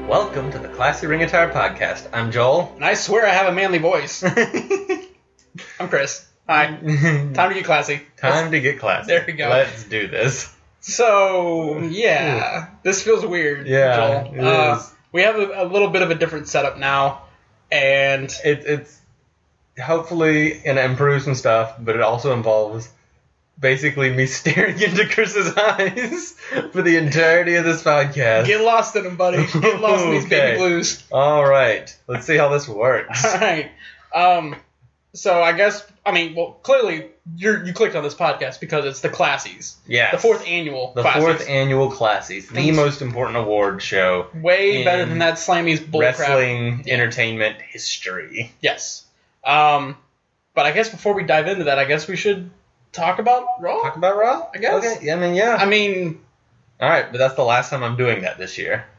Welcome to the Classy Ring Attire Podcast. I'm Joel. And I swear I have a manly voice. I'm Chris. Hi. Time to get classy. Time to get classy. There we go. Let's do this. So, yeah. This feels weird, Yeah, Joel. it is. We have a little bit of a different setup now. And It's hopefully going to improve some stuff, but it also involves basically me staring into Chris's eyes for the entirety of this podcast. get lost in them, buddy. Get lost in these Okay. baby blues. All right. Let's see how this works. All right. So I guess, clearly you clicked on this podcast because it's the Classies. Yes. The fourth annual The Classies. fourth annual Classies, the most important award show Way in better than that Slammy's bullcrap. wrestling entertainment history. Yes. But I guess before we dive into that, I guess we should talk about Raw. Talk about Raw? I guess. Okay. Yeah. I mean, All right, but that's the last time I'm doing that this year.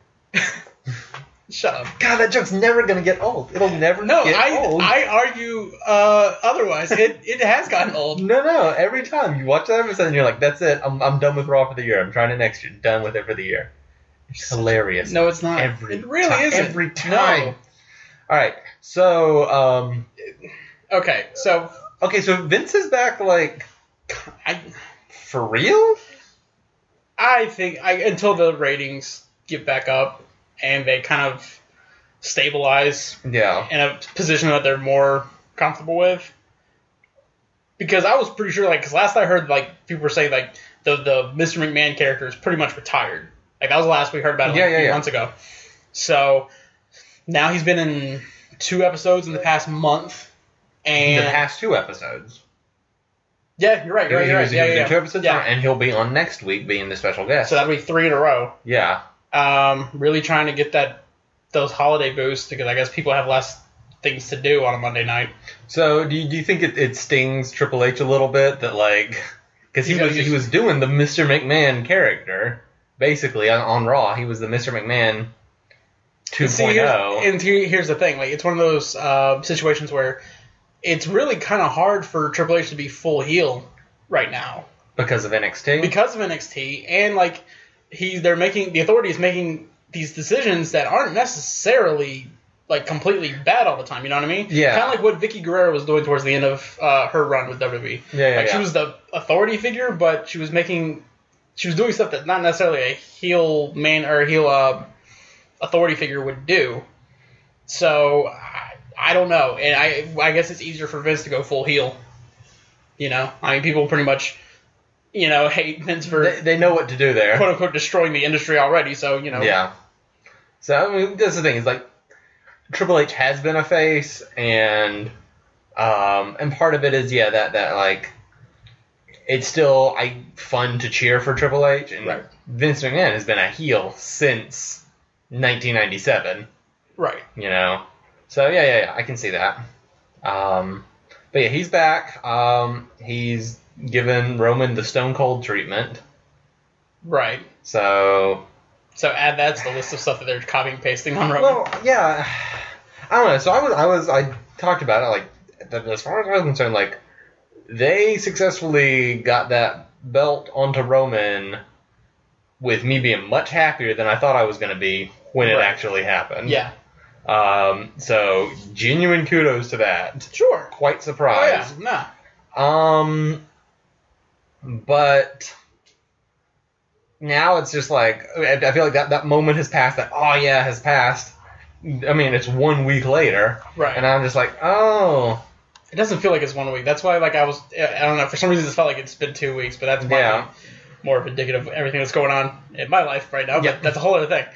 shut up. God, that joke's never going to get old. It'll never No, get old. I argue otherwise. It has gotten old. No. Every time you watch that episode and you're like, that's it. I'm done with Raw for the year. I'm trying it next year. Done with it for the year. It's hilarious. No, it's not. Every It really time. isn't. Every time. No. All right. So, Okay, so so Vince is back, like, I for real? think until the ratings get back up and they kind of stabilize Yeah. in a position that they're more comfortable with. Because I was pretty sure, because last I heard, people were saying, the Mr. McMahon character is pretty much retired. That was the last we heard about it a few months ago. So, now he's been in 2 episodes in the past month. And The past 2 episodes. yeah, you're right. He was in Yeah. 2 episodes, Yeah. and he'll be on next week being the special guest. So that'll be 3 in a row. Yeah. Really trying to get those holiday boosts because I guess people have less things to do on a Monday night. So do you think it stings Triple H a little bit that because he was doing the Mr. McMahon character basically on Raw. He was the Mr. McMahon 2.0. Here's the thing, it's one of those situations where it's really kind of hard for Triple H to be full heel right now because of NXT. because of NXT and the Authority is making these decisions that aren't necessarily completely bad all the time. You know what I mean? Yeah. Kind of like what Vicky Guerrero was doing towards the end of her run with WWE. Yeah. She was the authority figure, but she was doing stuff that not necessarily a heel man or a heel authority figure would do. So I don't know, and I guess it's easier for Vince to go full heel. People pretty much hate Vince for They know what to do there. quote unquote destroying the industry already. So Yeah. So that's the thing. Is Triple H has been a face, and part of it is that it's still fun to cheer for Triple H, and Right. Vince McMahon has been a heel since 1997. right. So yeah, I can see that. But yeah, he's back. He's given Roman the Stone Cold treatment. Right. So add that to the list of stuff that they're copying and pasting on Roman. well, yeah, I don't know. So I talked about it as far as I was concerned, they successfully got that belt onto Roman with me being much happier than I thought I was going to be when it Right. actually happened. Yeah. So genuine kudos to that. Sure. Quite Oh surprised. yeah. Nah. But now it's just I feel like that moment has passed. Has passed. I mean, it's 1 week later. Right. And I'm just oh. It doesn't feel like it's 1 week. That's why, I don't know. For some reason, it felt like it's been 2 weeks, but that's probably more of indicative of everything that's going on in my life right now. Yep. But that's a whole other thing.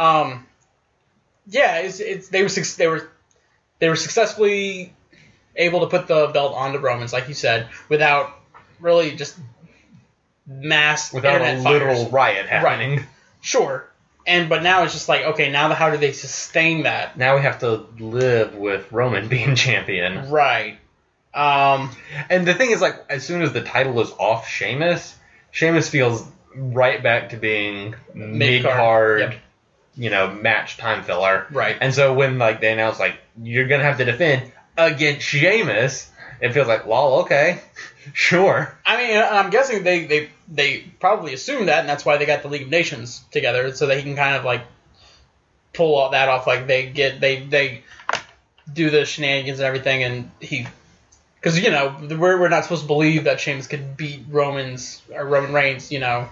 They were successfully able to put the belt onto Romans, like you said, without really just mass Without a internet literal fires. riot happening. Right. Sure. But now it's just okay, now how do they sustain that? Now we have to live with Roman being champion. Right. And the thing is, as soon as the title is off Sheamus feels right back to being mid-card, Yep. match time filler. Right. And so when, they announce, you're going to have to defend against Sheamus, it feels well, okay, sure. I mean, I'm guessing they probably assumed that, and that's why they got the League of Nations together, so that he can kind of pull all that off. Like they do the shenanigans and everything, and because we're not supposed to believe that Sheamus could beat Roman Reigns,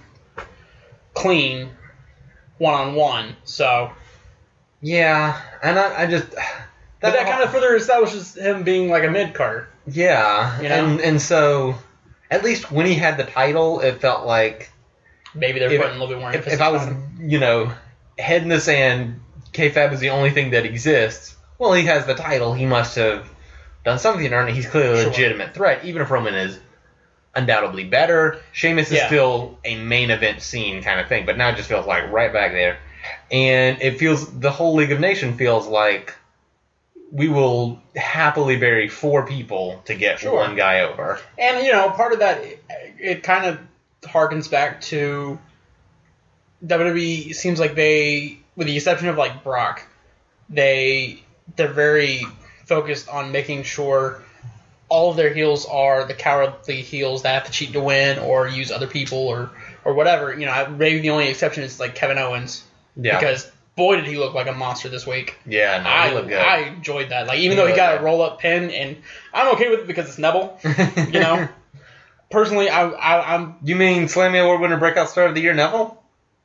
clean 1-on-1. So yeah, and I just but that kind of further establishes him being like a mid card. Yeah, and so at least when he had the title, it felt like maybe they're putting a little bit more emphasis. If I was, head in the sand, kayfabe is the only thing that exists. Well, he has the title. He must have done something to earn it. He's clearly a legitimate threat, even if Roman is undoubtedly better. Sheamus is still a main event scene kind of thing, but now it just feels like right back there. And it feels, the whole League of Nations feels like we will happily bury 4 people to get one guy over. And, part of that, it kind of harkens back to WWE. Seems like they, with the exception of like Brock, they're very focused on making sure all of their heels are the cowardly heels that have to cheat to win or use other people or whatever. Maybe the only exception is like Kevin Owens. Yeah. Because boy did he look like a monster this week. Yeah, no, he looked good. I enjoyed that. Like even though he got a roll up pin, and I'm okay with it because it's Neville. Personally, I'm. You mean Slammy Award winner, breakout star of the year, Neville?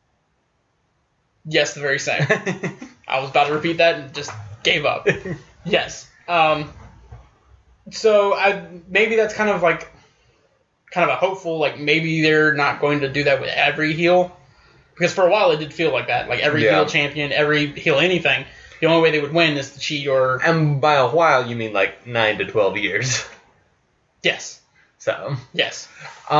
Yes, the very same. I was about to repeat that and just gave up. Yes. So maybe that's kind of a hopeful, like maybe they're not going to do that with every heel, because for a while it did feel like that. Like every heel champion, every heel anything, the only way they would win is to cheat or. And by a while you mean like 9 to 12 years. Yes. So. Yes.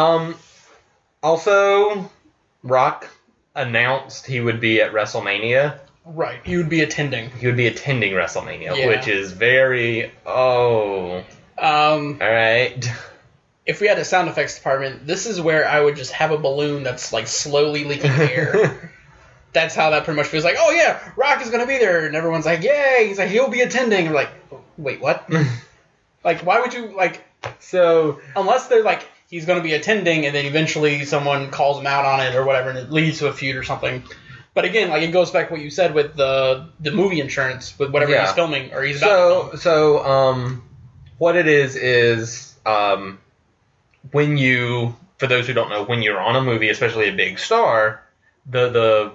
Also, Rock announced he would be at WrestleMania. Right. He would be attending. He would be attending WrestleMania, which is very all right. If we had a sound effects department, this is where I would just have a balloon that's like slowly leaking air. That's how that pretty much feels. Like, oh yeah, Rock is gonna be there, and everyone's like, yay! He's like, he'll be attending. I'm like, wait, what? Like, why would you like? So unless they're like, he's gonna be attending, and then eventually someone calls him out on it or whatever, and it leads to a feud or something. But again, like it goes back to what you said with the movie insurance with whatever he's filming or he's about to film. So what it is when you, for those who don't know, when you're on a movie, especially a big star, the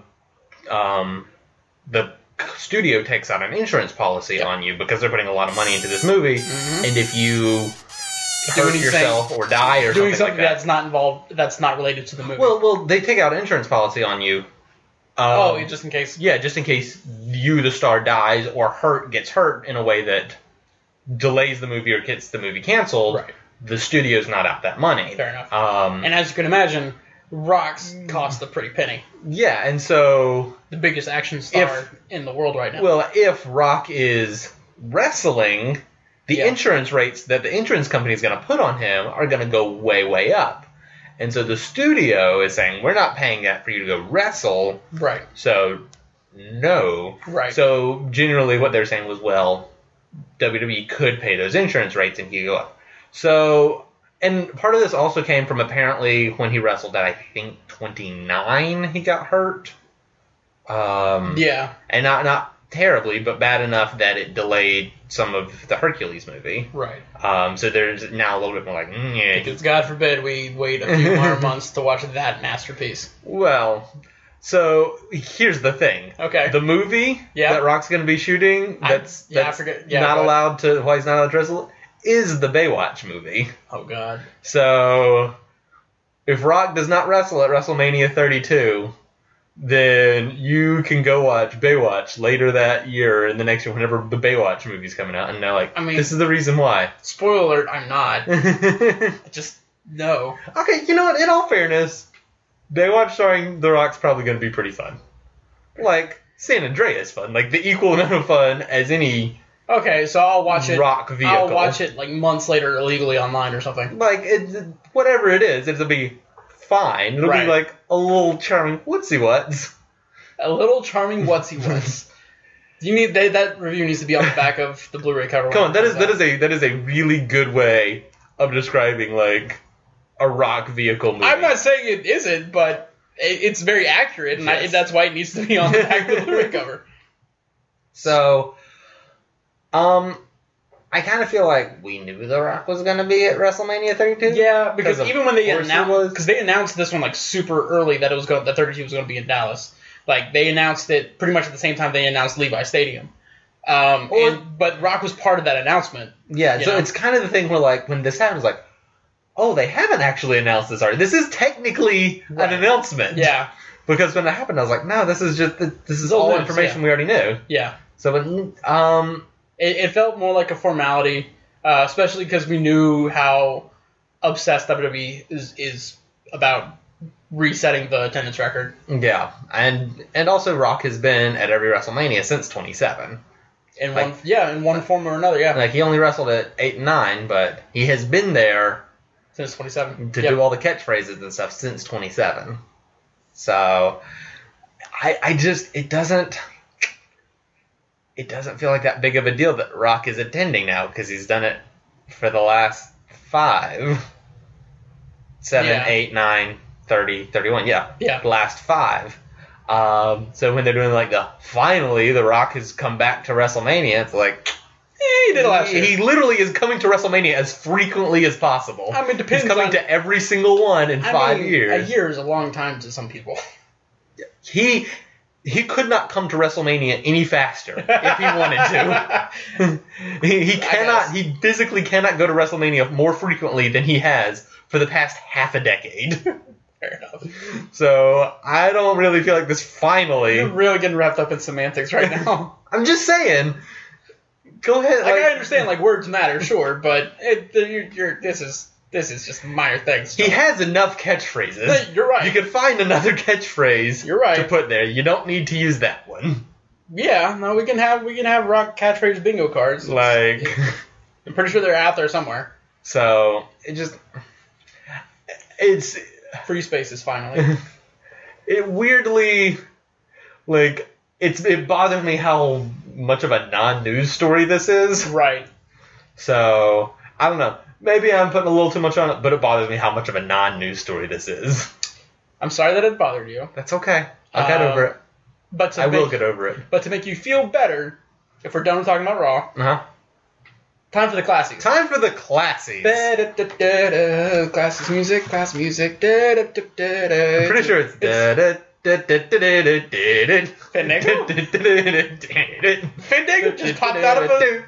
studio takes out an insurance policy on you because they're putting a lot of money into this movie, and if you hurt yourself or die or doing something like that's not involved, that's not related to the movie. Well, they take out an insurance policy on you. Just in case. Yeah, just in case you, the star, dies or gets hurt in a way that delays the movie or gets the movie canceled. Right. The studio's not out that money. Fair enough. And as you can imagine, Rock's cost a pretty penny. Yeah, and so the biggest action star in the world right now. Well, if Rock is wrestling, the insurance rates that the insurance company is going to put on him are going to go way, way up. And so the studio is saying, we're not paying that for you to go wrestle. Right. So, no. Right. So, generally what they're saying was, well, WWE could pay those insurance rates and he could go up. So, and part of this also came from apparently when he wrestled at, I think, 29, he got hurt. Yeah. And not terribly, but bad enough that it delayed some of the Hercules movie. Right. So there's now a little bit more like, because God forbid we wait a few more months to watch that masterpiece. Well, so here's the thing. Okay. The movie that Rock's going to be shooting that's not allowed to, why he's not allowed to wrestle, is the Baywatch movie. Oh, God. So if Rock does not wrestle at WrestleMania 32, then you can go watch Baywatch later that year and the next year whenever the Baywatch movie's coming out. And they're like, this is the reason why. Spoiler alert, I'm not. Just, no. Okay, you know what? In all fairness, Baywatch starring The Rock's probably going to be pretty fun. Like, San Andreas fun. Like, the equal amount of fun as any Okay, so I'll watch it. Rock vehicle. I'll watch it like months later illegally online or something. Like, whatever it is, it'll be fine. It'll be like a little charming whatsy-whats. A little charming whatsy-whats. You need that review needs to be on the back of the Blu-ray cover. Come on, that is a really good way of describing like a Rock vehicle movie. I'm not saying it isn't, but it's very accurate, and that's why it needs to be on the back of the Blu-ray cover. So, I kind of feel like we knew The Rock was going to be at WrestleMania 32. Yeah, because of even when they course he announced, was. because they announced this one like super early that that 32 was going to be in Dallas. Like they announced it pretty much at the same time they announced Levi Stadium. But Rock was part of that announcement. Yeah, so know? it's kind of the thing where like when this happens, like, oh, they haven't actually announced this already. This is technically an announcement. Yeah. Because when it happened, I was like, no, this is all information we already knew. Yeah. So, it felt more like a formality, especially because we knew how obsessed WWE is about resetting the attendance record. yeah, and also Rock has been at every WrestleMania since 27. In one form or another, yeah. Like he only wrestled at 8 and 9, but he has been there Since 27. to do all the catchphrases and stuff since 27. So, I just it doesn't feel like that big of a deal that Rock is attending now because he's done it for the last 5, 7, 8, 9, 30, 31. Yeah. The last 5. So when they're doing like finally The Rock has come back to WrestleMania, it's like he did it last year. He literally is coming to WrestleMania as frequently as possible. I mean, depends. He's coming to every single one in 5 years. A year is a long time to some people. He could not come to WrestleMania any faster if he wanted to. he cannot. He physically cannot go to WrestleMania more frequently than he has for the past half a decade. Fair enough. So I don't really feel like this finally. You're really getting wrapped up in semantics right now. I'm just saying. Go ahead. Like, I understand, like words matter, sure, but this is just minor things. He has enough catchphrases. You're right. You could find another catchphrase. You're right. To put there. You don't need to use that one. Yeah, no, we can have Rock catchphrase bingo cards. Like, I'm pretty sure they're out there somewhere. So it's free spaces finally. It weirdly, like, it bothers me how much of a non-news story this is. Right. So I don't know. Maybe I'm putting a little too much on it, but it bothers me how much of a non-news story this is. I'm sorry that it bothered you. That's okay. I'll get over it. But I will get over it. But to make you feel better, if we're done talking about Raw, time for the classics. Time for the classics. Classics music, classic music. I'm pretty sure it's. Fandango? Fandango just popped out of a.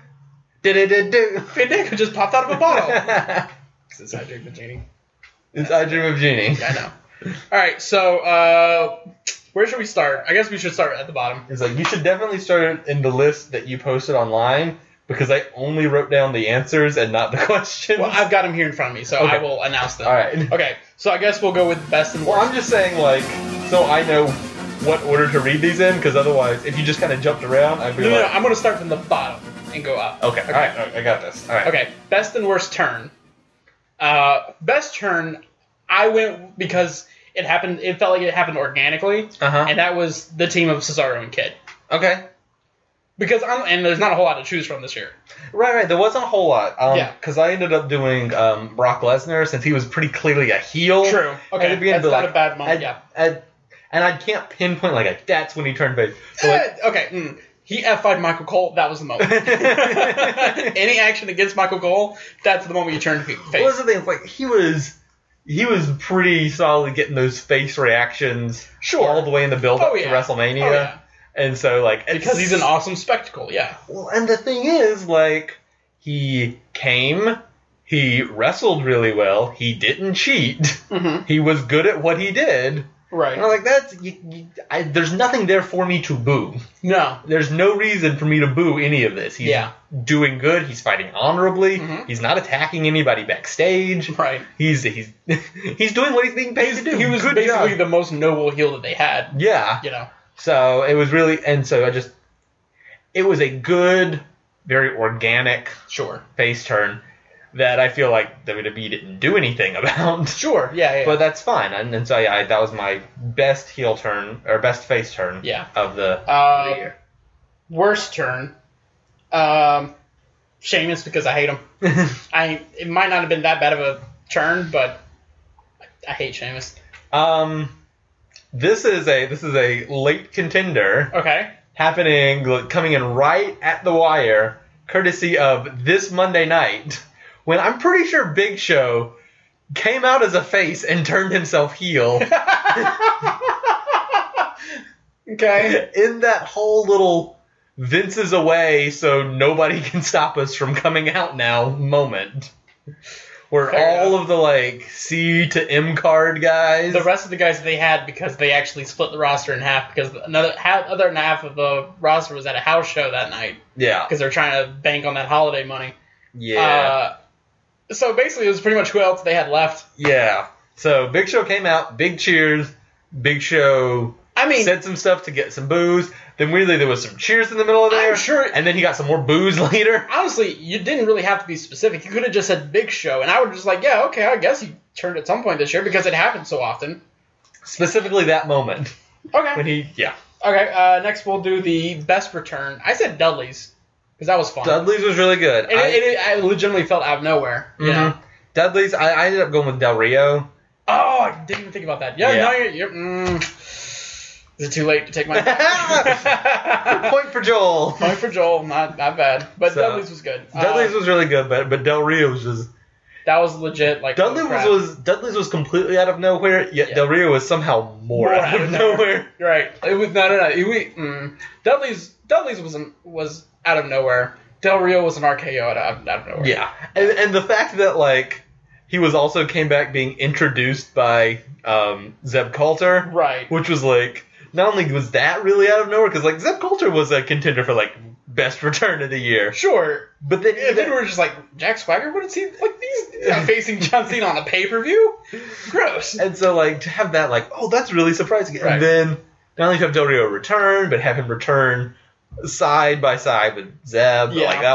Fandango just popped out of a bottle. It's I Dream of Jeannie. It's I Dream of Jeannie. Yeah, I know. Alright, so where should we start? I guess we should start at the bottom. It's like you should definitely start in the list that you posted online because I only wrote down the answers and not the questions. Well, I've got them here in front of me, so I will announce them. Alright. Okay, so I guess we'll go with best and worst. Well, I'm just saying, like, so I know what order to read these in, because otherwise, if you just kind of jumped around, I'd be No, I'm going to start from the bottom and go up. Okay. All right, I got this. All right. Okay, best and worst turn. Best turn, I went because it happened. It felt like it happened organically, and that was the team of Cesaro and Kid. Okay. Because and there's not a whole lot to choose from this year. Right. There wasn't a whole lot. Yeah. Because I ended up doing Brock Lesnar since he was pretty clearly a heel. True. Okay. That's not a bad moment. Yeah. And I can't pinpoint like that's when he turned face. Like, okay. He F5'd Michael Cole. That was the moment. Any action against Michael Cole, that's the moment you turn face. Well, that's the thing. It's like he was pretty solid getting those face reactions all the way in the build up to WrestleMania. Oh, yeah. And so, like... Because he's an awesome spectacle, yeah. Well, and the thing is, like, he came, he wrestled really well, he didn't cheat, he was good at what he did. Right. And I'm like, there's nothing there for me to boo. No. There's no reason for me to boo any of this. He's doing good, he's fighting honorably, he's not attacking anybody backstage. Right. He's doing what he's being paid to do. He was good basically job. the most noble heel that they had. Yeah. You know. So it was really, and so it was a good, very organic face turn that I feel like WWE didn't do anything about. Sure, yeah. But that's fine. And so, yeah, that was my best heel turn, or best face turn of the year. Worst turn, Sheamus, because I hate him. It might not have been that bad of a turn, but I hate Sheamus. This is a late contender. Okay. happening, coming in right at the wire, courtesy of this Monday night, when I'm pretty sure Big Show came out as a face and turned himself heel. Okay. In that whole little Vince is away so nobody can stop us from coming out now moment. Where Fair all enough. of the, like, C to M card guys. The rest of the guys they had, because they actually split the roster in half, because other than half of the roster was at a house show that night, Yeah. because they're trying to bank on that holiday money. Yeah. So basically, it was pretty much who else they had left. Yeah. So Big Show came out, big cheers. Big Show I mean, said some stuff to get some booze. Then weirdly there was some cheers in the middle of there. I'm sure- And then he got some more booze later. honestly, you didn't really have to be specific. You could have just said Big Show, and I would just like, yeah, okay, I guess he turned at some point this year, because it happens so often. Specifically that moment. Okay. When he, yeah. Okay, next we'll do the best return. I said Dudley's, because that was fun. Dudley's was really good. And I legitimately felt out of nowhere. You know? Mhm. Dudley's, I ended up going with Del Rio. Oh, I didn't even think about that. Yeah, Yeah. no, you're is it too late to take my Point for Joel. point for Joel? Not bad, but So, Dudley's was good. Dudley's was really good, but Del Rio was just... That was legit. Like Dudley's was completely out of nowhere, yet Yeah. Del Rio was somehow more out of nowhere. Right. It was no. Dudley's was out of nowhere. Del Rio was an RKO out of nowhere. Yeah, and the fact that like he was also came back being introduced by Zeb Coulter, Right. which was like not only was that really out of nowhere because like Zeb Coulter was a contender for like best return of the year, Sure. but then And then we're just like, Jack Swagger? What is he like? He's not facing John Cena on a pay-per-view? Gross. and so like to have that like oh that's really surprising, Right. and then not only have Del Rio return, but have him return side by side with Zeb, Yeah. like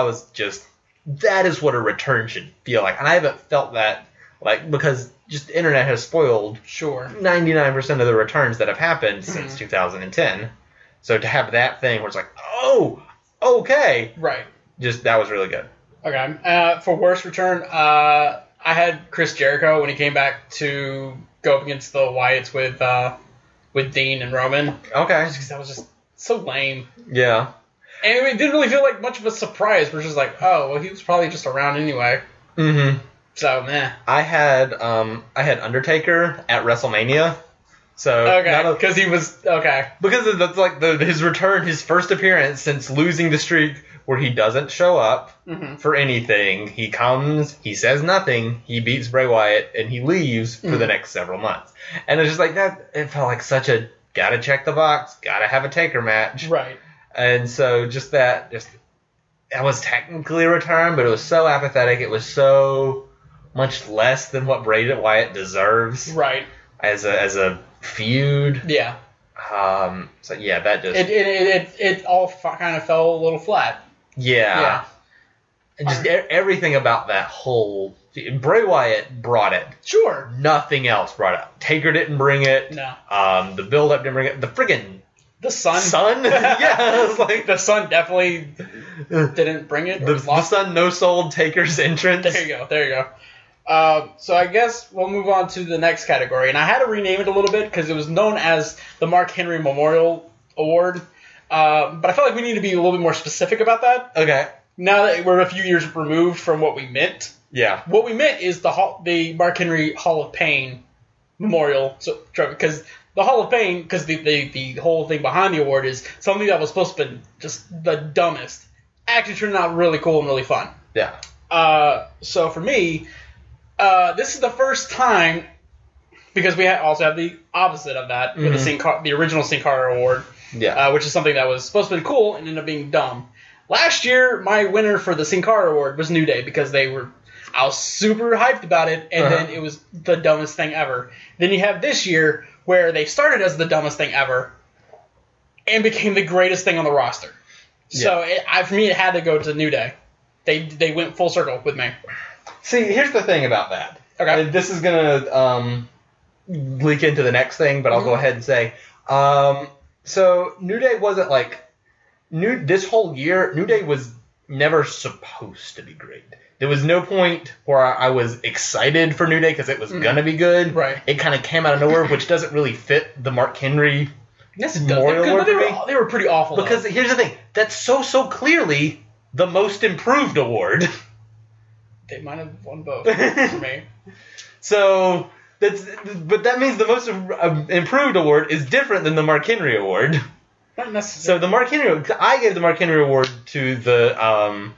that is what a return should feel like, and I haven't felt that like because just the internet has spoiled Sure. 99% of the returns that have happened Mm-hmm. since 2010. So to have that thing where it's like, oh, okay, Right. just that was really good. Okay. For worst return, I had Chris Jericho when he came back to go up against the Wyatts with Dean and Roman. Okay, Just 'cause that was just so lame. yeah, And it didn't really feel like much of a surprise. We're just like, oh, well, he was probably just around anyway. mm-hmm. So, meh. I had Undertaker at WrestleMania. So Okay, because he was, okay. because that's like his return, his first appearance since losing the streak where he doesn't show up Mm-hmm. for anything. He comes, he says nothing, he beats Bray Wyatt, and he leaves for the next several months. And it's just like that. It felt like such a gotta check the box, gotta have a Taker match. Right. And so that was technically a return, but it was so apathetic. It was so much less than what Bray Wyatt deserves Right. as a feud. Yeah. So yeah, that just It all kind of fell a little flat. yeah. And just everything about that whole Bray Wyatt brought it. Sure. Nothing else brought it. Taker didn't bring it. No. The build up didn't bring it. The friggin' The Sun. Sun. Yeah, it was like The Sun definitely didn't bring it. Or the lost. Sun no sold Taker's entrance. There you go. So I guess we'll move on to the next category. And I had to rename it a little bit because it was known as the Mark Henry Memorial Award. But I felt like we need to be a little bit more specific about that. Okay. Now that we're a few years removed from what we meant. Yeah. What we meant is the Mark Henry Hall of Pain Memorial. So because the Hall of Pain, because the whole thing behind the award is something that was supposed to be just the dumbest, actually turned out really cool and really fun. Yeah. So for me, this is the first time, because we also have the opposite of that with the original Sin Cara Award, Yeah. which is something that was supposed to be cool and ended up being dumb. Last year, my winner for the Sin Cara Award was New Day because I was super hyped about it, and then it was the dumbest thing ever. Then you have this year where they started as the dumbest thing ever and became the greatest thing on the roster. So for me, it had to go to New Day. They went full circle with me. See, here's the thing about that. Okay. And this is gonna leak into the next thing, but I'll go ahead and say, so New Day wasn't like this whole year. New Day was never supposed to be great. There was no point where I was excited for New Day because it was gonna be good. Right. It kind of came out of nowhere, which doesn't really fit the Mark Henry Yes, it does. Memorial Award They for me. they were pretty awful. Because though. here's the thing, that's so clearly the most improved award. They might have won both for me. So but that means the most improved award is different than the Mark Henry Award. Not necessarily. So the Mark Henry, I gave the Mark Henry Award to the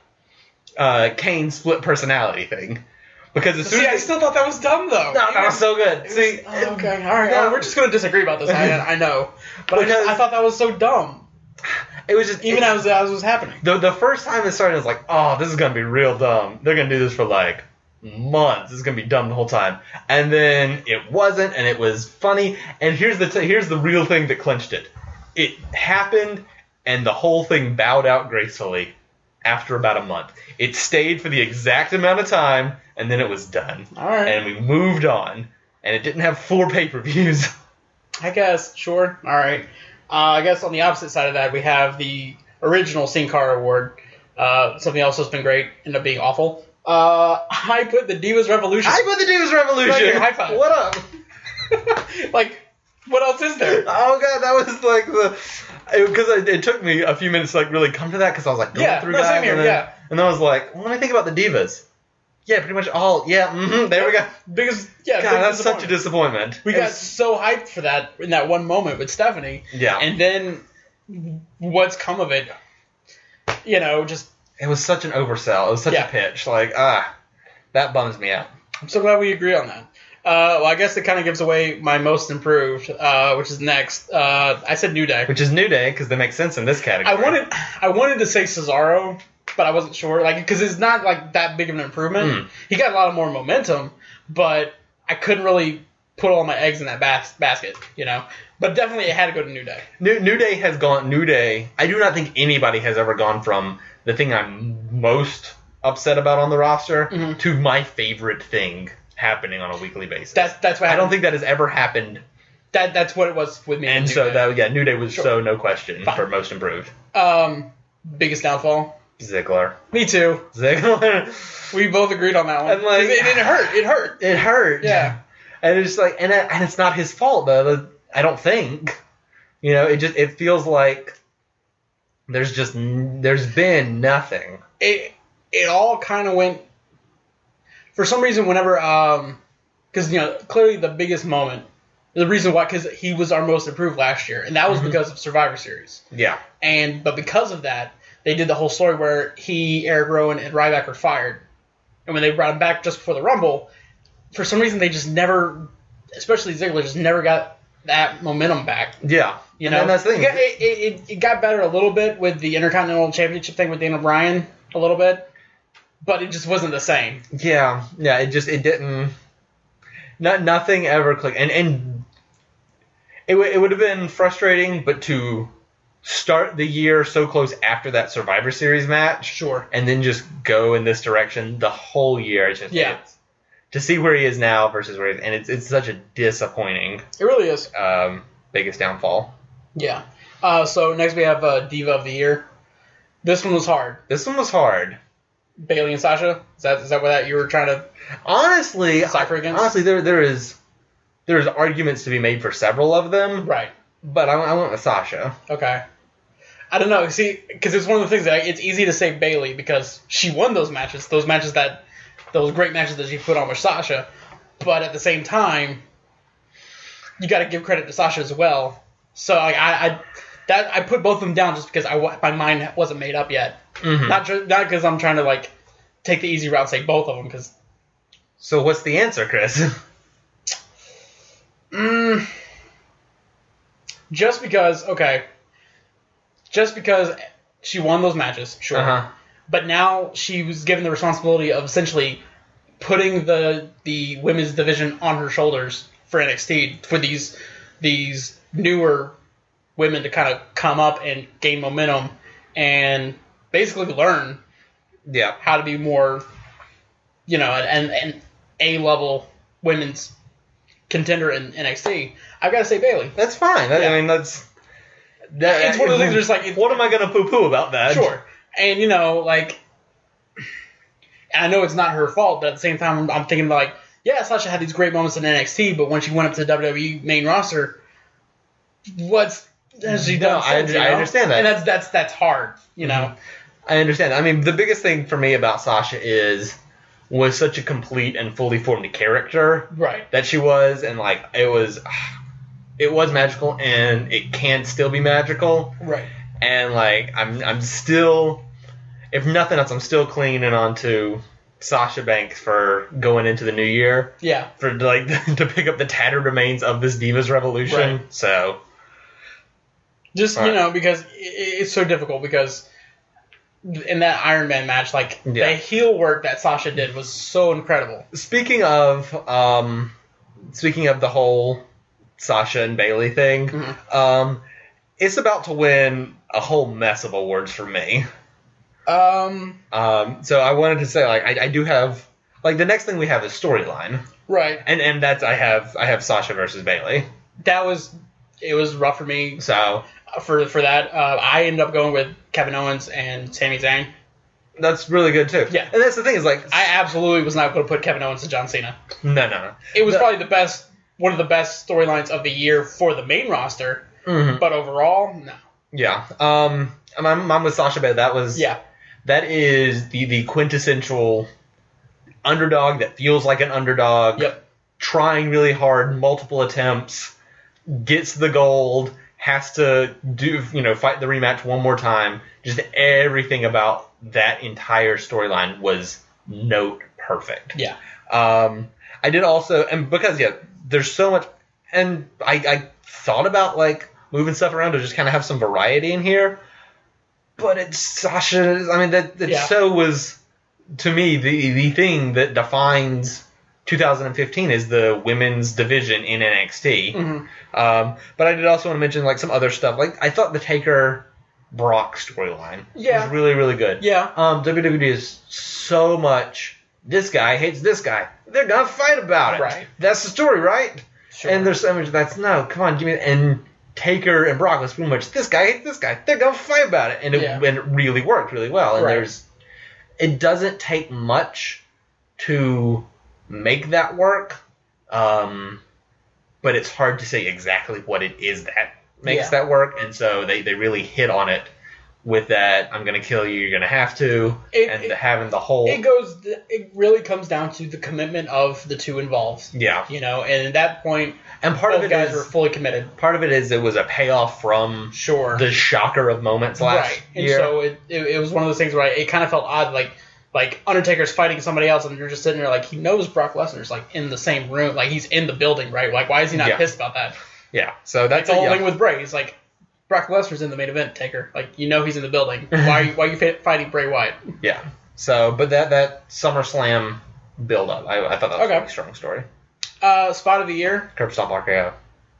Kane split personality thing, because as soon See, as I still thought that was dumb though. no, that was so good. It was- See, okay, all right. no. We're just gonna disagree about this. I know, but Because- I thought that was so dumb. it was just Even as it was happening. the first time it started, I was like, oh, this is gonna be real dumb. They're gonna do this for like months. This is gonna be dumb the whole time. And then it wasn't, and it was funny. And here's the real thing that clinched it. It happened, and the whole thing bowed out gracefully after about a month. It stayed for the exact amount of time, and then it was done. All right. And we moved on, and it didn't have 4 pay-per-views. I guess, sure. All right. I guess on the opposite side of that, we have the original Sin Cara Award. Something else that's been great, ended up being awful. I put the Divas Revolution. I put the Divas Revolution. Right here, high five. What up? Like, what else is there? Oh god, that was like because it took me a few minutes to like really come to that, because I was like going Yeah, through no, guys, same here, and then, yeah. and then I was like, well, let me think about the Divas. Yeah, pretty much all. Yeah, there we go. Biggest, God, big that's such a disappointment. disappointment. We got so hyped for that in that one moment with Stephanie. Yeah. And then what's come of it, just It was such an oversell. It was such Yeah. a pitch. Like, that bums me out. I'm so glad we agree on that. Well, I guess it kind of gives away my most improved, which is next. I said New Day. Which is New Day, because they make sense in this category. I wanted to say Cesaro, but I wasn't sure, because it's not like that big of an improvement. He got a lot of more momentum, but I couldn't really put all my eggs in that basket, But definitely, it had to go to New Day. New Day has gone. New Day. I do not think anybody has ever gone from the thing I'm most upset about on the roster to my favorite thing happening on a weekly basis. That's what happened. I don't think that has ever happened. That's what it was with me. And with New so Day. New Day was Sure. so no question Fine. for most improved. Biggest downfall. Ziggler. Me too. Ziggler. We both agreed on that one. And, like- it hurt. It hurt. It hurt. Yeah. And it's like, and it's not his fault though. I don't think. It feels like there's been nothing. It all kind of went. For some reason, whenever because clearly the biggest moment, the reason why, because he was our most improved last year, and that was because of Survivor Series. Yeah. But because of that, they did the whole story where he, Eric Rowan, and Ryback were fired, and when they brought him back just before the Rumble, for some reason they just never, especially Ziggler, just never got that momentum back. Yeah. And that's the thing. It got better a little bit with the Intercontinental Championship thing with Daniel Bryan a little bit, but it just wasn't the same. Yeah. It didn't. Nothing ever clicked, and it would have been frustrating, but to start the year so close after that Survivor Series match, Sure. and then just go in this direction the whole year. It's to see where he is now versus where he is, and it's such a disappointing It really is. biggest downfall. Yeah. So next we have Diva of the Year. This one was hard. This one was hard. Bailey and Sasha. Is that what that you were trying to? Honestly, Cypher against? honestly, there's arguments to be made for several of them, Right. but I went with Sasha. Okay. I don't know. See, because it's one of the things that it's easy to say Bailey because she won those matches. Those great matches that she put on with Sasha. But at the same time, you got to give credit to Sasha as well. So I put both of them down just because my mind wasn't made up yet. Mm-hmm. Not because I'm trying to take the easy route and say both of them. Because So what's the answer, Chris? just because she won those matches, sure. Uh-huh. But now she was given the responsibility of essentially putting the women's division on her shoulders for NXT for these newer women to kind of come up and gain momentum and basically learn Yeah. how to be more, an A-level women's contender in NXT. I've got to say Bailey. That's fine. Yeah. I mean, that's... That, It's one of the things where it's what am I going to poo-poo about that? Sure. And, and I know it's not her fault, but at the same time, I'm thinking Sasha had these great moments in NXT, but when she went up to the WWE main roster, has she done? I understand that, and that's hard, you know. I understand. I mean, the biggest thing for me about Sasha was such a complete and fully formed character, right? That she was, and like it was magical, and it can still be magical, right? And like I'm still, if nothing else, I'm still clinging on to Sasha Banks for going into the new year. Yeah. For like to pick up the tattered remains of this Divas Revolution. Right. So. Just because it's so difficult because in that Iron Man match, like the heel work that Sasha did was so incredible. Speaking of the whole Sasha and Bayley thing, it's about to win a whole mess of awards for me. So I wanted to say, like, I do have, like, the next thing we have is storyline, right? And that's I have Sasha versus Bayley. It was rough for me. So for that, I ended up going with Kevin Owens and Sami Zayn. That's really good too. Yeah, and that's the thing is, like, I absolutely was not going to put Kevin Owens and John Cena. No. It was probably one of the best storylines of the year for the main roster, but overall, no. Yeah. I'm with Sasha Bayley. That is the quintessential underdog that feels like an underdog. Yep. Trying really hard, multiple attempts, gets the gold, has to fight the rematch one more time. Just everything about that entire storyline was note perfect. Yeah. I did also, and because there's so much, and I thought about like moving stuff around to just kind of have some variety in here. But it's Sasha. I mean, that show was, to me, the thing that defines 2015 is the women's division in NXT. Mm-hmm. But I did also want to mention like some other stuff. Like I thought the Taker Brock storyline was really, really good. Yeah. WWE is so much. This guy hates this guy. They're gonna fight about it. Right. That's the story, right? Sure. And there's so much that's no. Come on, give me and. Taker and Brock was pretty much this guy hates this guy. They're gonna fight about it, and it really worked really well. And it doesn't take much to make that work, but it's hard to say exactly what it is that makes that work. And so they really hit on it with that. I'm gonna kill you. You're gonna have to, having the whole. It really comes down to the commitment of the two involved. Yeah. And at that point. And part both of it guys were fully committed. Part of it is it was a payoff from the shocker of moments last year. And so it was one of those things where it kind of felt odd, like Undertaker's fighting somebody else, and you're just sitting there like he knows Brock Lesnar's like in the same room, like he's in the building, right? Like why is he not pissed about that? Yeah. So that's the whole thing with Bray. He's like Brock Lesnar's in the main event, Taker. Like he's in the building. Why are you fighting Bray Wyatt? Yeah. So, but that SummerSlam build up, I thought that was a really strong story. Spot of the year. Curb Stomp RKO.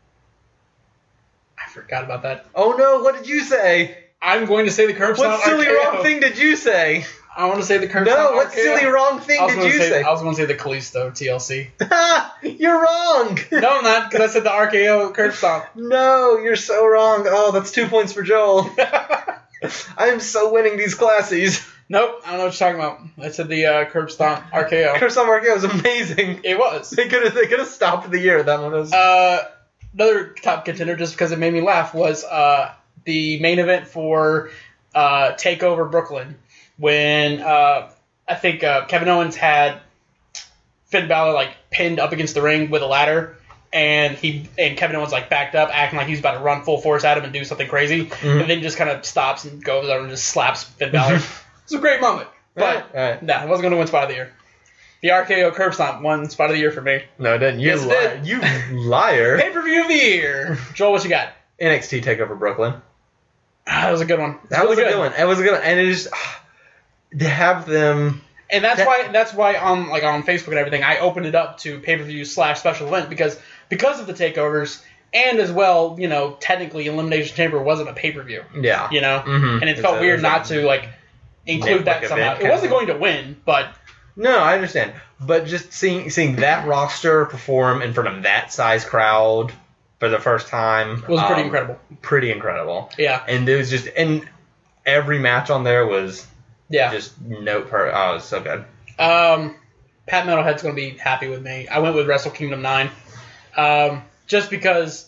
I forgot about that. Oh no! What did you say? I'm going to say the Curb Stomp RKO. What silly wrong thing did you say? I want to say the Curb Stomp RKO. No, what silly wrong thing did you say? I was going to say the Kalisto TLC. You're wrong. No, I'm not, because I said the RKO Curb Stomp. No, you're so wrong. Oh, that's 2 points for Joel. I am so winning these classes. Nope, I don't know what you're talking about. I said the Curb Stomp RKO. Curb Stomp RKO was amazing. It was. They could have stopped the year. That one was. Another top contender, just because it made me laugh, was the main event for TakeOver Brooklyn, when I think Kevin Owens had Finn Balor like pinned up against the ring with a ladder, and Kevin Owens like backed up, acting like he's about to run full force at him and do something crazy, and then just kind of stops and goes over and just slaps Finn Balor. It's a great moment, but it wasn't going to win Spot of the Year. The RKO Curb Stomp won Spot of the Year for me. No, it didn't. You liar. You liar. Pay-per-view of the year. Joel, what you got? NXT TakeOver Brooklyn. That was a good one. That was a good one. It was a good one, and it just to have them. And that's why on Facebook and everything, I opened it up to pay-per-view / special event because of the takeovers, and as well, technically Elimination Chamber wasn't a pay-per-view. Yeah. And it felt weird not to include that somehow. It wasn't going to win, but. No, I understand. But just seeing that roster perform in front of that size crowd for the first time was pretty incredible. Pretty incredible. Yeah. And it was just, and every match on there was just it was so good. Pat Metalhead's going to be happy with me. I went with Wrestle Kingdom 9. Just because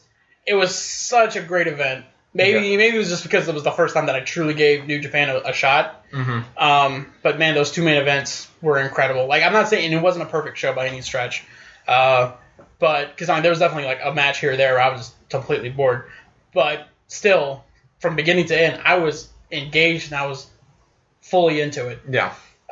it was such a great event. Maybe it was just because it was the first time that I truly gave New Japan a shot. But man, those 2 main events were incredible. Like, I'm not saying it wasn't a perfect show by any stretch, but because there was definitely like a match here or there where I was completely bored. But still, from beginning to end, I was engaged and I was fully into it. Yeah.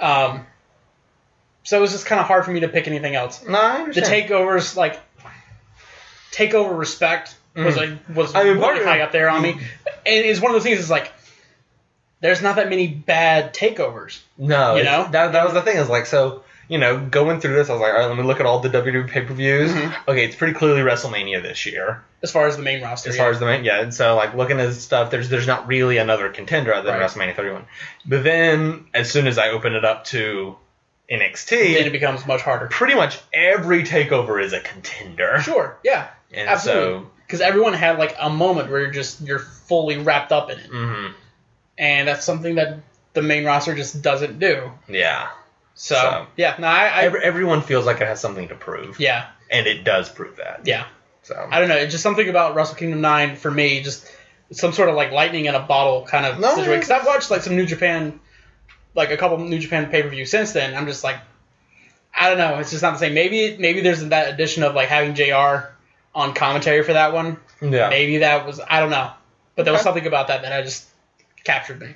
So it was just kind of hard for me to pick anything else. No, I understand. The takeovers, like takeover respect was really high up there on me. And it's one of those things. It's like there's not that many bad takeovers. No, that was the thing. Is like, so going through this, I was like, all right, let me look at all the WWE pay-per-views. Okay, it's pretty clearly WrestleMania this year. As far as the main roster. As far as the main, yeah. And so, like, looking at stuff, there's not really another contender other than WrestleMania 31. But then, as soon as I open it up to NXT, then it becomes much harder. Pretty much every takeover is a contender. Sure, yeah. And absolutely. Because everyone had, like, a moment where you're fully wrapped up in it. And that's something that the main roster just doesn't do. Yeah. So yeah, no, everyone feels like it has something to prove. Yeah. And it does prove that. Yeah. So I don't know. It's just something about Wrestle Kingdom 9 for me, just some sort of like lightning in a bottle kind of situation. Because I've watched like some New Japan, like a couple New Japan pay-per-views since then. I'm just like, I don't know. It's just not the same. Maybe there's that addition of like having JR on commentary for that one. Yeah. Maybe that was, I don't know. But there was something about that I just captured me.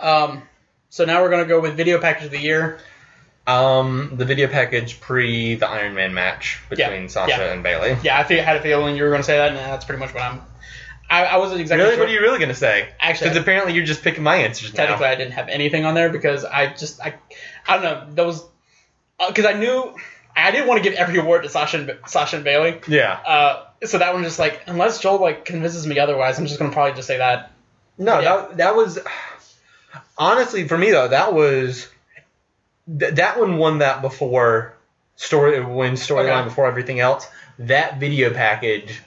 So now we're going to go with video package of the year. The video package pre the Iron Man match between Sasha and Bayley. Yeah, I had a feeling you were going to say that, and that's pretty much what I wasn't exactly really? sure. What are you really going to say? Actually, because apparently you're just picking my answers now. Technically, I didn't have anything on there because I don't know, those, because I knew I didn't want to give every award to Sasha and Bayley. Yeah. So that one just like, unless Joel like convinces me otherwise, I'm just going to probably just say that. No, that was honestly for me though. That was. That one won that before storyline before everything else. That video package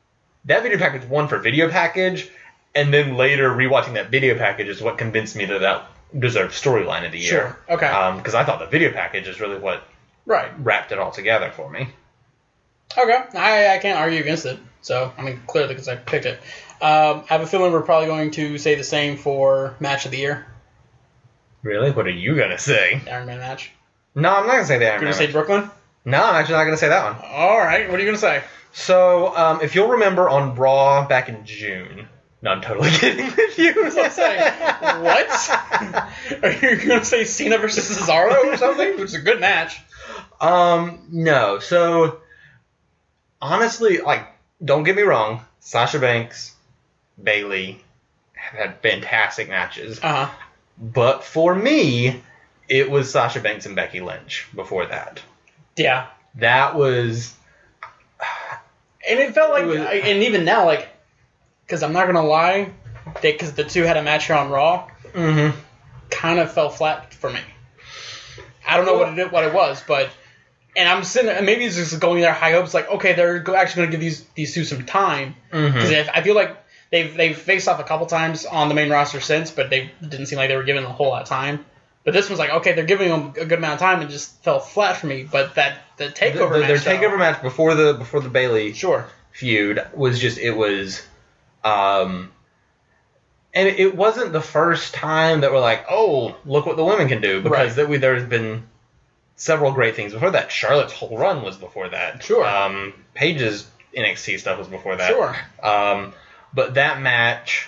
won for video package, and then later rewatching that video package is what convinced me that deserved storyline of the year. Sure. Okay. Because I thought the video package is really what wrapped it all together for me. Okay. I can't argue against it. So I mean clearly because I picked it. I have a feeling we're probably going to say the same for match of the year. Really? What are you going to say? Iron Man match. No, I'm not going to say the Iron Man match. You're going to say Brooklyn? No, I'm actually not going to say that one. All right. What are you going to say? So, if you'll remember on Raw back in June. No, I'm totally kidding with you. I was going to say, what? Are you going to say Cena versus Cesaro or something? Which is a good match. No. So, honestly, like, don't get me wrong. Sasha Banks, Bayley have had fantastic matches. Uh-huh. But for me, it was Sasha Banks and Becky Lynch before that. Yeah. That was... And it felt like... and even now, like... Because I'm not going to lie, because the two had a match here on Raw, kind of fell flat for me. I don't know what it was, but... And I'm sitting there, and maybe it's just going there high hopes, like, okay, they're actually going to give these two some time. Because I feel like... They've faced off a couple times on the main roster since, but they didn't seem like they were given a whole lot of time. But this was like, okay, they're giving them a good amount of time and just fell flat for me. But the takeover match, their takeover match before the Bayley feud was just and it wasn't the first time that we're like, oh, look what the women can do, because there's been several great things before that. Charlotte's whole run was before that. Paige's NXT stuff was before that. But that match,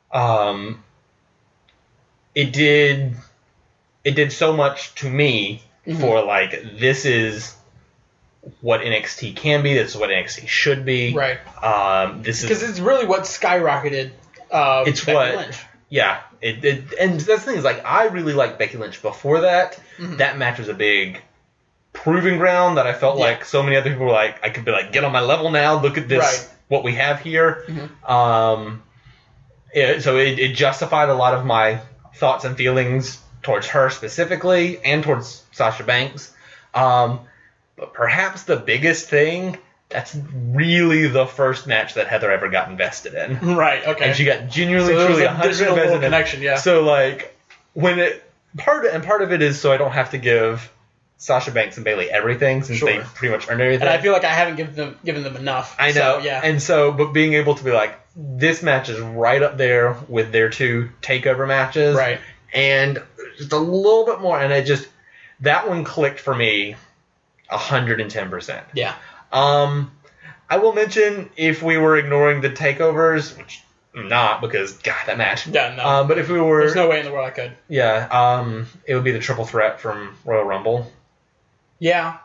it did so much to me for like, this is what NXT can be. This is what NXT should be. Right. This is because it's really what skyrocketed. It's Becky what. Lynch. Yeah. And that's the thing is, like, I really liked Becky Lynch before that. That match was a big proving ground that I felt like so many other people were like, I could be like, get on my level now. Look at this. What we have here. So it justified a lot of my thoughts and feelings towards her specifically and towards Sasha Banks. But perhaps the biggest thing, that's really the first match that Heather ever got invested in. Right, okay. And she got genuinely, truly 100% invested in. Connection, yeah. So, like, part of it is so I don't have to give Sasha Banks and Bayley everything since they pretty much earned everything. And I feel like I haven't given them enough. I know. So, yeah. And so, but being able to be like, this match is right up there with their 2 takeover matches. Right. And just a little bit more. And that one clicked for me 110%. Yeah. I will mention, if we were ignoring the takeovers, which I'm not, because, God, that match. Yeah, no. But if we were... There's no way in the world I could. Yeah. It would be the triple threat from Royal Rumble. Yeah.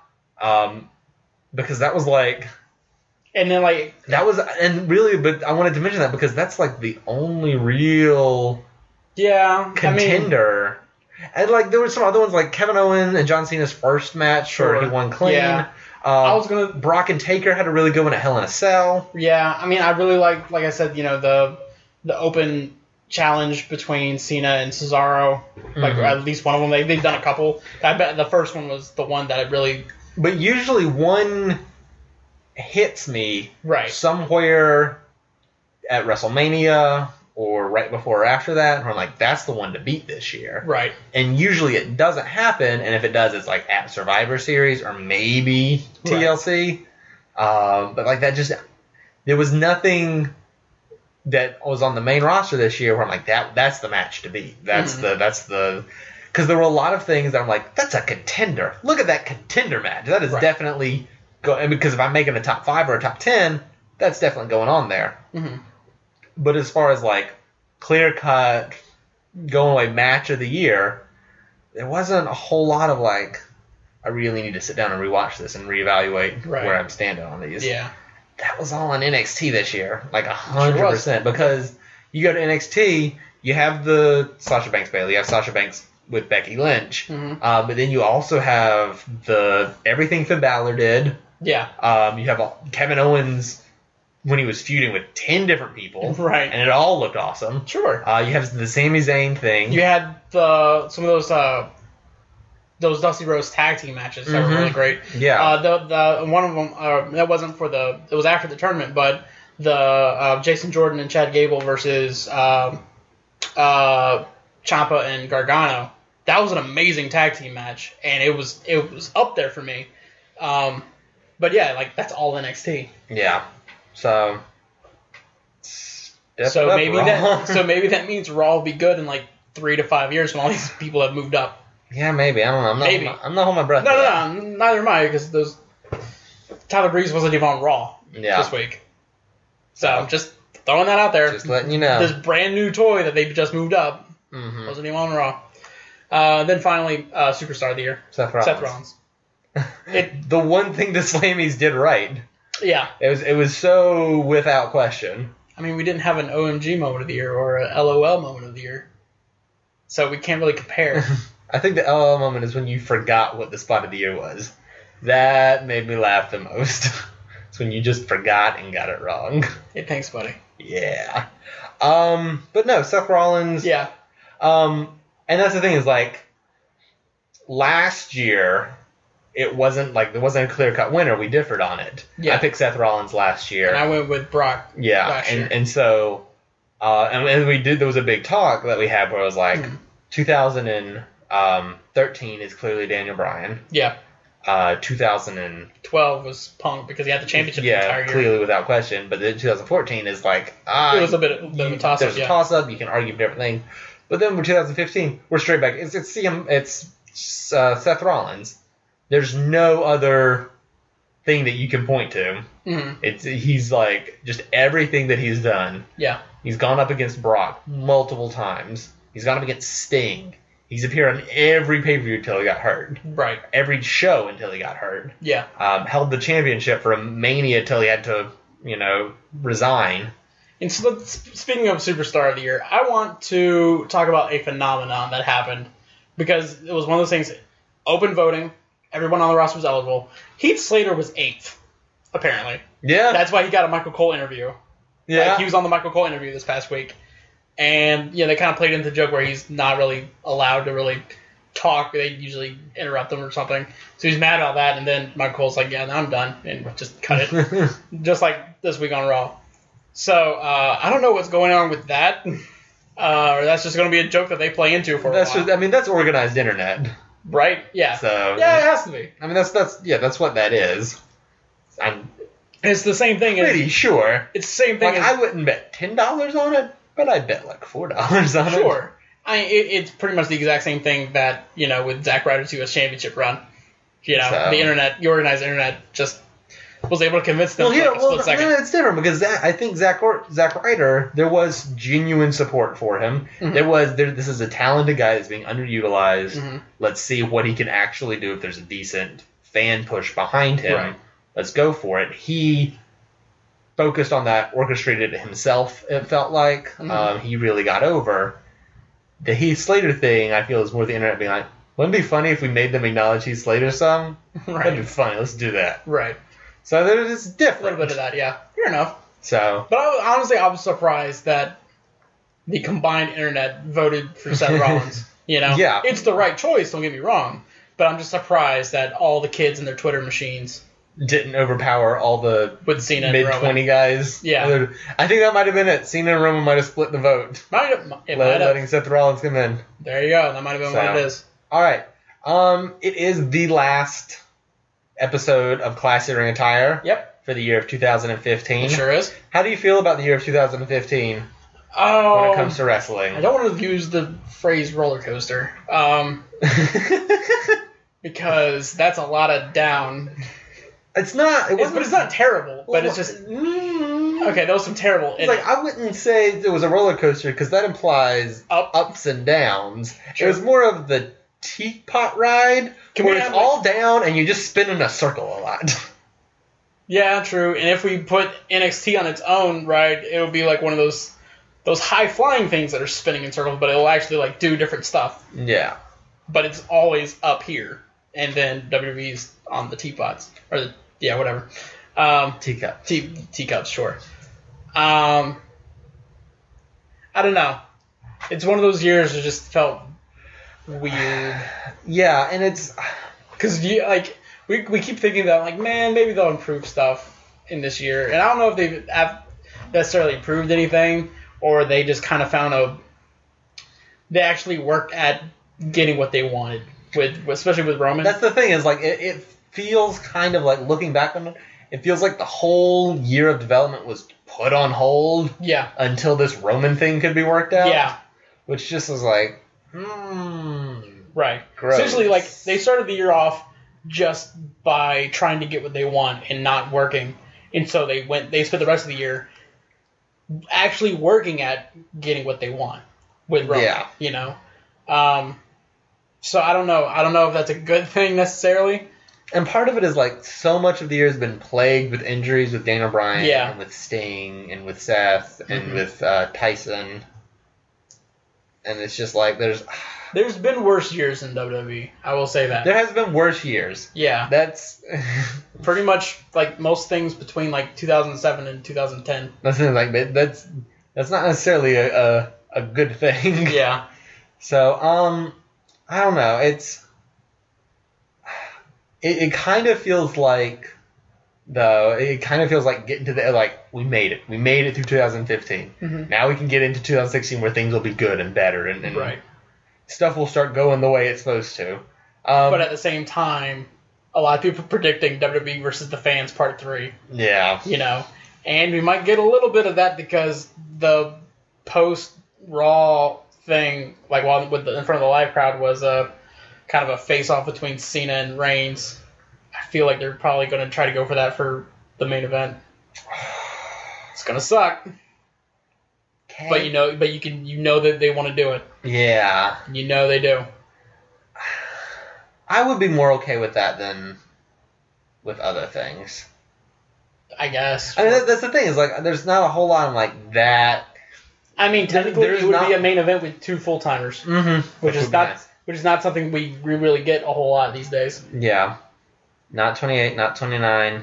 Because that was like... And then, like... That was... And really, but I wanted to mention that because that's, like, the only real... Yeah. Contender. And, like, there were some other ones, like Kevin Owens and John Cena's first match where he won clean. Yeah. Brock and Taker had a really good one at Hell in a Cell. Yeah, I mean, I really like I said, the open challenge between Cena and Cesaro. Like, at least one of them. They've done a couple. I bet the first one was the one that it really... But usually one hits me somewhere at WrestleMania or right before or after that, where I'm like, that's the one to beat this year. Right. And usually it doesn't happen, and if it does, it's like at Survivor Series or maybe TLC. But like that just... There was nothing that was on the main roster this year where I'm like, that's the match to beat. That's the... Because there were a lot of things that I'm like, that's a contender. Look at that contender match. That is definitely... Because if I'm making a top 5 or a top 10, that's definitely going on there. Mm-hmm. But as far as like clear-cut, going away match of the year, there wasn't a whole lot of like, I really need to sit down and rewatch this and reevaluate where I'm standing on these. Yeah. That was all on NXT this year, like 100%. Because you go to NXT, you have the Sasha Banks Bayley, you have Sasha Banks with Becky Lynch, but then you also have the everything Finn Balor did. Yeah. You have Kevin Owens when he was feuding with 10 different people. Right. And it all looked awesome. Sure. You have the Sami Zayn thing. You had some of those Dusty Rhodes tag team matches that were really great. Yeah. The one of them, that wasn't it was after the tournament, but the Jason Jordan and Chad Gable versus Ciampa and Gargano. That was an amazing tag team match, and it was up there for me. But yeah, like that's all NXT. Yeah. So maybe that means Raw will be good in like 3 to 5 years when all these people have moved up. Yeah, maybe. I don't know. I'm not holding my breath. No, neither am I, because Tyler Breeze wasn't even on Raw this week. So I'm just throwing that out there. Just letting you know. This brand new toy that they've just moved up wasn't even on Raw. Then finally, Superstar of the Year, Seth Rollins. The one thing the Slammies did right. Yeah. It was so without question. I mean, we didn't have an OMG moment of the year or a LOL moment of the year, so we can't really compare. I think the LOL moment is when you forgot what the spot of the year was. That made me laugh the most. It's when you just forgot and got it wrong. Hey, thanks, buddy. Yeah. But no, Seth Rollins. Yeah. And that's the thing is like, last year, there wasn't a clear-cut winner. We differed on it. Yeah. I picked Seth Rollins last year. And I went with Brock last year. And so, and we did, there was a big talk that we had where it was like, 2013 is clearly Daniel Bryan. Yeah. 2012 was Punk because he had the championship the entire year. Yeah, clearly without question. But then 2014 is like, it was a bit of a toss-up. There's a toss-up. You can argue for everything. But then for 2015, we're straight back. It's Seth Rollins. There's no other thing that you can point to. He's like just everything that he's done. Yeah. He's gone up against Brock multiple times. He's gone up against Sting. He's appeared on every pay-per-view until he got hurt. Right. Every show until he got hurt. Yeah. Held the championship for a Mania until he had to, resign. And so, speaking of Superstar of the Year, I want to talk about a phenomenon that happened because it was one of those things, open voting, everyone on the roster was eligible. Heath Slater was 8th, apparently. Yeah. That's why he got a Michael Cole interview. Yeah. Like, he was on the Michael Cole interview this past week. And, they kind of played into the joke where he's not really allowed to really talk. They usually interrupt him or something. So he's mad about that. And then Michael Cole's like, yeah, I'm done. And just cut it. Just like this week on Raw. So, I don't know what's going on with that. Or that's just going to be a joke that they play into for a while. That's organized internet. Right? Yeah. So Yeah, it has to be. I mean, that's what that is. I'm It's the same thing. pretty sure. It's the same thing. Like, I wouldn't bet $10 on it, but I'd bet like $4 on it. Sure. It's pretty much the exact same thing that, with Zack Ryder's U.S. Championship run. The organized internet just was able to convince them for a split second. No, it's different because I think Zack Ryder, there was genuine support for him. Mm-hmm. This is a talented guy that's being underutilized. Mm-hmm. Let's see what he can actually do if there's a decent fan push behind him. Right. Let's go for it. He focused on that, orchestrated it himself, it felt like. Mm-hmm. He really got over. The Heath Slater thing, I feel, is more the internet being like, wouldn't it be funny if we made them acknowledge Heath Slater's song? Right. That'd be funny. Let's do that. Right. So it's A different. little bit of that, yeah. Fair enough. So, But I was surprised that the combined internet voted for Seth Rollins. Yeah. It's the right choice, don't get me wrong. But I'm just surprised that all the kids in their Twitter machines didn't overpower all the with Cena and mid-20 Roman. guys. Yeah. I think that might have been it. Cena and Roman might have split the vote. Letting Seth Rollins come in. There you go. That might have been what it is. All right. It is the last episode of Classy Ring Attire. Yep. For the year of 2015. It sure is. How do you feel about the year of 2015 Oh, when it comes to wrestling? I don't want to use the phrase roller coaster. Because that's a lot of down. It's not. But it's not terrible. But it's just okay. That was some terrible. It's like I wouldn't say it was a roller coaster because that implies ups and downs. Sure. It was more of the teapot ride where it's all down and you just spin in a circle a lot. Yeah, true. And if we put NXT on its own ride, it would be like one of those high flying things that are spinning in circles, but it'll actually do different stuff. Yeah. But it's always up here, and then WWE's on the teapots or whatever. Teacup. Teacups, sure. I don't know. It's one of those years that just felt weird. Yeah, and it's because we keep thinking that man, maybe they'll improve stuff in this year, and I don't know if they've necessarily improved anything or they just kind of found they actually worked at getting what they wanted especially with Roman. That's the thing is it feels kind of like looking back on it. It feels like the whole year of development was put on hold. Yeah. Until this Roman thing could be worked out. Yeah. Which just was like, Right. Gross. Essentially, they started the year off just by trying to get what they want and not working, and so they spent the rest of the year actually working at getting what they want with Roman. Yeah. So I don't know. I don't know if that's a good thing necessarily. And part of it is so much of the year has been plagued with injuries with Daniel Bryan and with Sting and with Seth and with Tyson. And it's just there's been worse years in WWE. I will say that. There has been worse years. Yeah. That's pretty much most things between 2007 and 2010. That's not necessarily a good thing. Yeah. So I don't know. It kind of feels like, though, getting to the, we made it. We made it through 2015. Mm-hmm. Now we can get into 2016 where things will be good and better and right. Stuff will start going the way it's supposed to. But at the same time, a lot of people predicting WWE versus the Fans Part 3. Yeah. And we might get a little bit of that because the post-Raw thing, in front of the live crowd, was kind of a face-off between Cena and Reigns. I feel like they're probably going to try to go for that for the main event. It's going to suck. Okay. But you know that they want to do it. Yeah. You know they do. I would be more okay with that than with other things. I guess. I mean, that's the thing is there's not a whole lot of that. I mean, technically, it would be a main event with two full-timers, which is not something we really get a whole lot these days. Yeah. Not 28, not 29.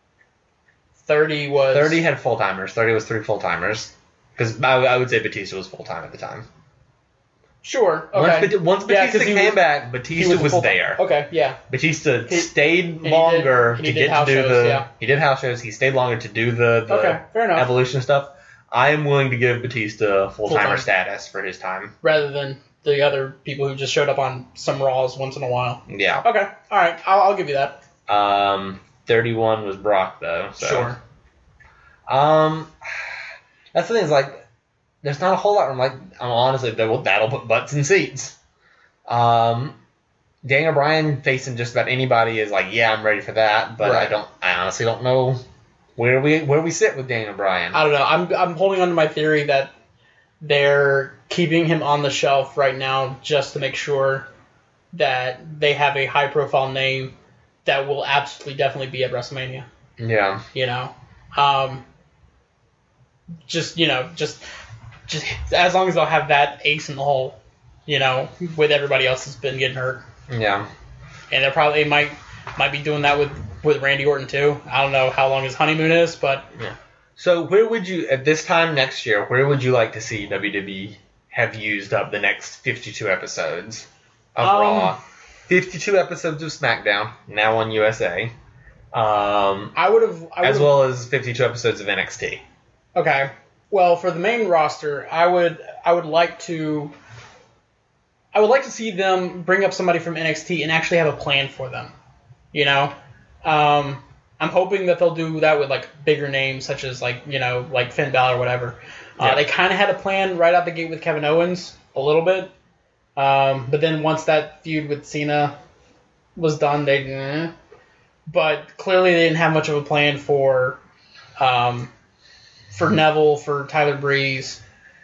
30 had full-timers. 30 was 3 full-timers. Because I would say Batista was full-time at the time. Sure. Okay. Once Batista came back, Batista was there. Okay, yeah. Batista stayed longer to get to do the... He did house shows. He stayed longer to do the fair enough. Evolution stuff. I am willing to give Batista full-timer status for his time. Rather than the other people who just showed up on some Raws once in a while. Yeah. Okay, all right, I'll give you that. 31 was Brock though. So. Sure. That's the thing is like, there's not a whole lot. Honestly, that'll put butts in seats. Daniel Bryan facing just about anybody is like, yeah, I'm ready for that. But Right. I honestly don't know where we sit with Daniel Bryan. I don't know. I'm holding on to my theory that they're keeping him on the shelf right now just to make sure that they have a high profile name that will absolutely definitely be at WrestleMania. Yeah. Just as long as they'll have that ace in the hole, with everybody else that's been getting hurt. Yeah. And they probably might be doing that with Randy Orton too. I don't know how long his honeymoon is, but Yeah. So where would you, at this time next year, where would you like to see WWE have used up the next 52 episodes of Raw, 52 episodes of SmackDown, now on USA, as well as 52 episodes of NXT? Okay. Well, for the main roster, I would like to see them bring up somebody from NXT and actually have a plan for them. I'm hoping that they'll do that with like bigger names such as like Finn Balor or whatever. Yeah. They kind of had a plan right out the gate with Kevin Owens a little bit, but then once that feud with Cena was done, but clearly they didn't have much of a plan for Neville, for Tyler Breeze.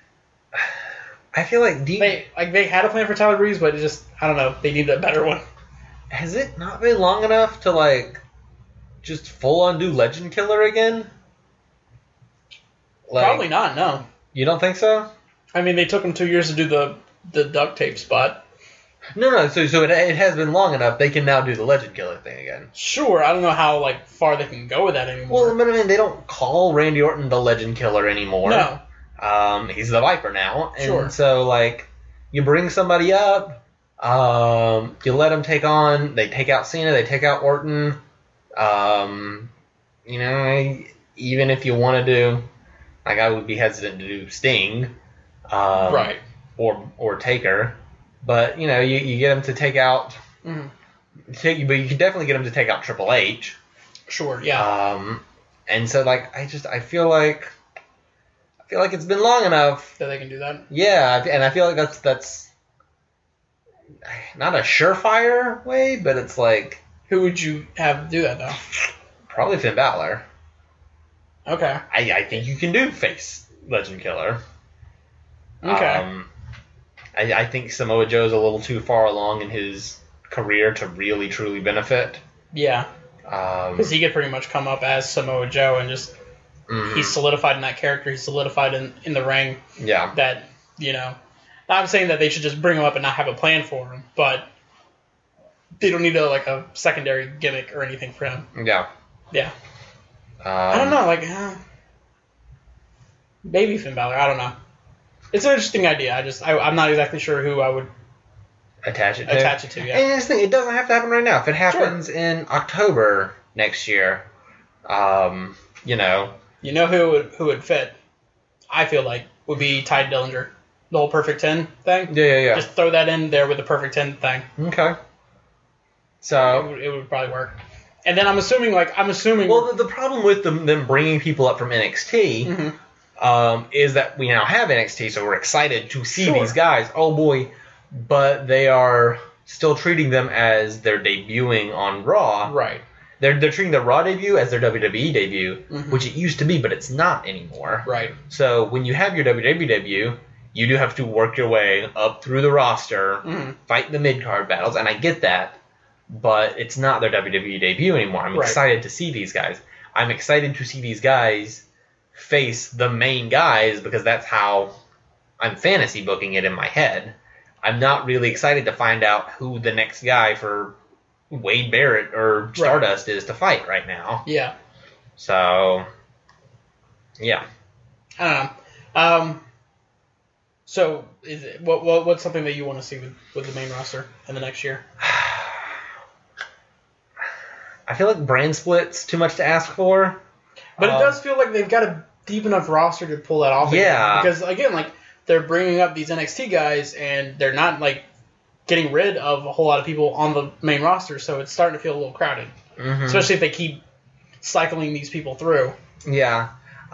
I feel like they had a plan for Tyler Breeze, but I don't know, they need a better one. Has it not been long enough to like just full on do Legend Killer again? Like, Probably not. No. You don't think so? I mean, they took them 2 years to do the duct tape spot. No. So it has been long enough. They can now do the Legend Killer thing again. Sure. I don't know how far they can go with that anymore. Well, but I mean, they don't call Randy Orton the Legend Killer anymore. No. He's the Viper now, and Sure. so like you bring somebody up, you let them take on. They take out Cena. They take out Orton. Even if you want to do, like, I would be hesitant to do Sting, Right. or Taker, but you get them to take out. Mhm. But you can definitely get them to take out Triple H. Sure. Yeah. And so like I feel like it's been long enough. That they can do that. Yeah, and I feel like that's not a surefire way, but it's like Who would you have do that though? probably Finn Balor. Okay. I think you can do face Legend Killer. Okay. I think Samoa Joe's a little too far along in his career to really truly benefit. Yeah. Because he could pretty much come up as Samoa Joe and just he's solidified in that character. He's solidified in the ring. Yeah. That I'm saying that they should just bring him up and not have a plan for him, but they don't need a secondary gimmick or anything for him. Yeah. Yeah. I don't know, maybe Finn Balor. I don't know. It's an interesting idea. I'm not exactly sure who I would attach it to. Yeah. And this thing, it doesn't have to happen right now. If it happens in October next year, You know who would fit? I feel like would be Ty Dillinger. The whole Perfect 10 thing. Yeah. Just throw that in there with the Perfect 10 thing. Okay. So it would probably work. And then I'm assuming. Well, the problem with them bringing people up from NXT is that we now have NXT, so we're excited to see these guys. Oh boy, but they are still treating them as they're debuting on Raw. Right. They're treating their Raw debut as their WWE debut, which it used to be, but it's not anymore. Right. So when you have your WWE debut, you do have to work your way up through the roster, fight the mid-card battles, and I get that, but it's not their WWE debut anymore. I'm excited to see these guys. I'm excited to see these guys face the main guys because that's how I'm fantasy booking it in my head. I'm not really excited to find out who the next guy for Wade Barrett or Stardust is to fight right now. Yeah. So, yeah. I don't know. So, what's something that you want to see with the main roster in the next year? I feel like brand split's too much to ask for. But it does feel like they've got a deep enough roster to pull that off. Yeah. Again. Because, again, they're bringing up these NXT guys, and they're not like getting rid of a whole lot of people on the main roster, so it's starting to feel a little crowded, especially if they keep cycling these people through. Yeah.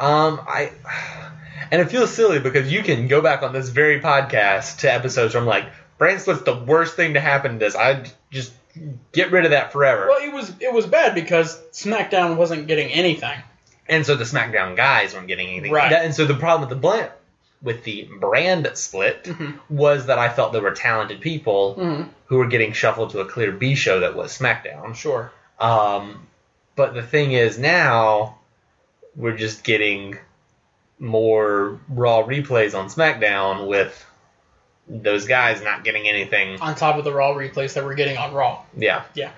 And it feels silly because you can go back on this very podcast to episodes where I'm like, Brand Split's the worst thing to happen to this. I'd just get rid of that forever. Well, it was bad because SmackDown wasn't getting anything. And so the SmackDown guys weren't getting anything. Right. And so the problem with the brand split was that I felt there were talented people who were getting shuffled to a clear B show that was SmackDown. Sure. But the thing is now we're just getting more Raw replays on SmackDown with those guys not getting anything. On top of the Raw replays that we're getting on Raw. Yeah. Yeah.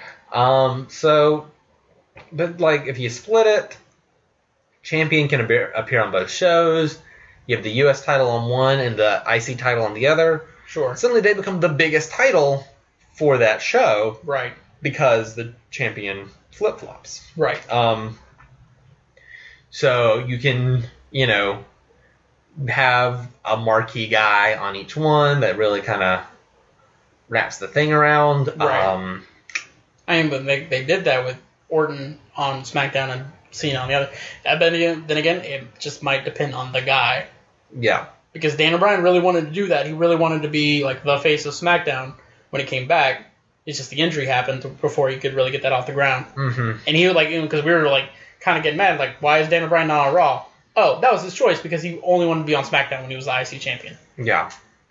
But like if you split it, champion can appear on both shows. You have the U.S. title on one and the IC title on the other. Sure. Suddenly they become the biggest title for that show. Right. Because the champion flip-flops. Right. So you can, have a marquee guy on each one that really kind of wraps the thing around. Right. But they did that with Orton on SmackDown and Cena on the other. Then again, it just might depend on the guy. Yeah. Because Daniel Bryan really wanted to do that. He really wanted to be like the face of SmackDown when he came back. It's just the injury happened before he could really get that off the ground. Mm-hmm. And he was like, because we were like kind of getting mad, like, why is Daniel Bryan not on Raw? Oh, that was his choice because he only wanted to be on SmackDown when he was the IC champion. Yeah.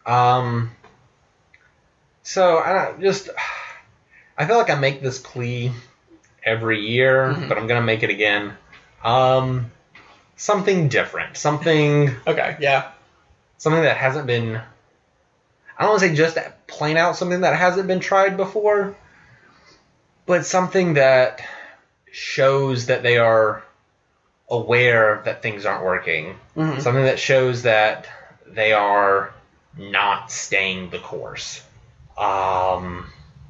So I feel like I make this plea every year, but I'm gonna make it again. Something different, something. Okay. Yeah. Something that hasn't been. I don't want to say just plain out something that hasn't been tried before, but something that shows that they are aware that things aren't working. Something that shows that they are not staying the course. I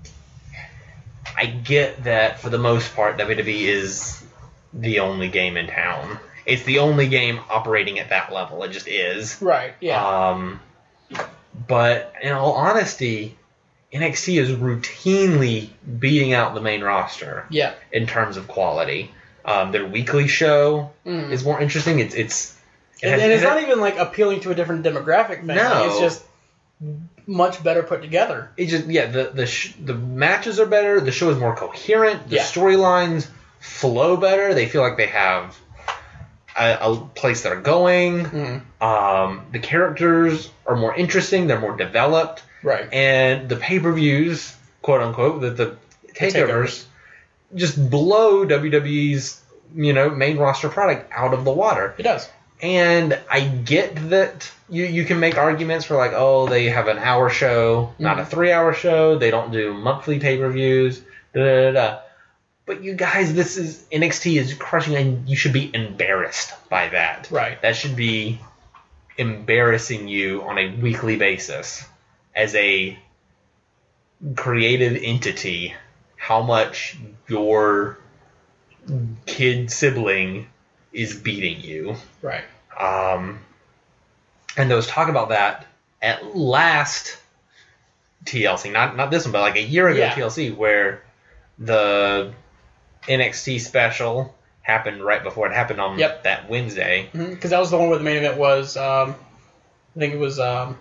get that for the most part, WWE is the only game in town. It's the only game operating at that level. It just is. Right, yeah. But in all honesty, NXT is routinely beating out the main roster. Yeah. In terms of quality. Their weekly show is more interesting. It's not even like appealing to a different demographic. Man. No. It's just much better put together. It just the matches are better. The show is more coherent. The storylines flow better. They feel like they have a place they're going. The characters are more interesting. They're more developed. Right. And the pay-per-views, quote unquote, the takeovers just blow WWE's main roster product out of the water. It does. And I get that you can make arguments for like, oh, they have an hour show, not a 3-hour show. They don't do monthly pay-per-views. But you guys, NXT is crushing, and you should be embarrassed by that. Right. That should be embarrassing you on a weekly basis as a creative entity. How much your kid sibling is beating you. Right. And there was talk about that at last TLC, not this one, but like a year ago TLC, where the NXT special happened right before it happened on that Wednesday. Because that was the one where the main event was, I think it was, I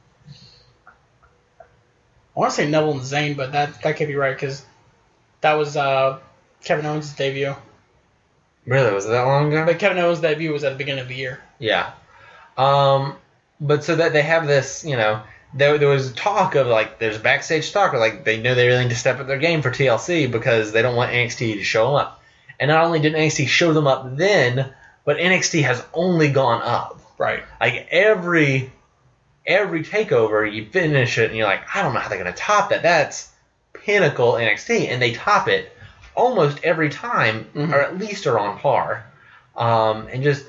want to say Neville and Zayn, but that can't be right because that was Kevin Owens' debut. Really? Was it that long ago? But Kevin Owens' debut was at the beginning of the year. Yeah. But so that they have this, there was talk of like, there's backstage talk of like, they know they really need to step up their game for TLC because they don't want NXT to show them up. And not only did NXT show them up then, but NXT has only gone up. Right. Like every takeover, you finish it and you're like, I don't know how they're going to top that. That's pinnacle NXT. And they top it almost every time, or at least are on par. And just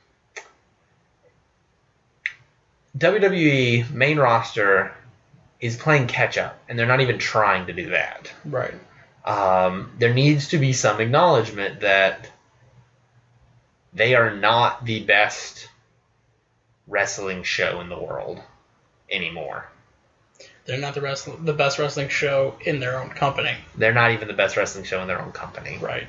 WWE main roster is playing catch up, and they're not even trying to do that. Right. There needs to be some acknowledgement that they are not the best wrestling show in the world anymore. They're not the best wrestling show in their own company. They're not even the best wrestling show in their own company. Right.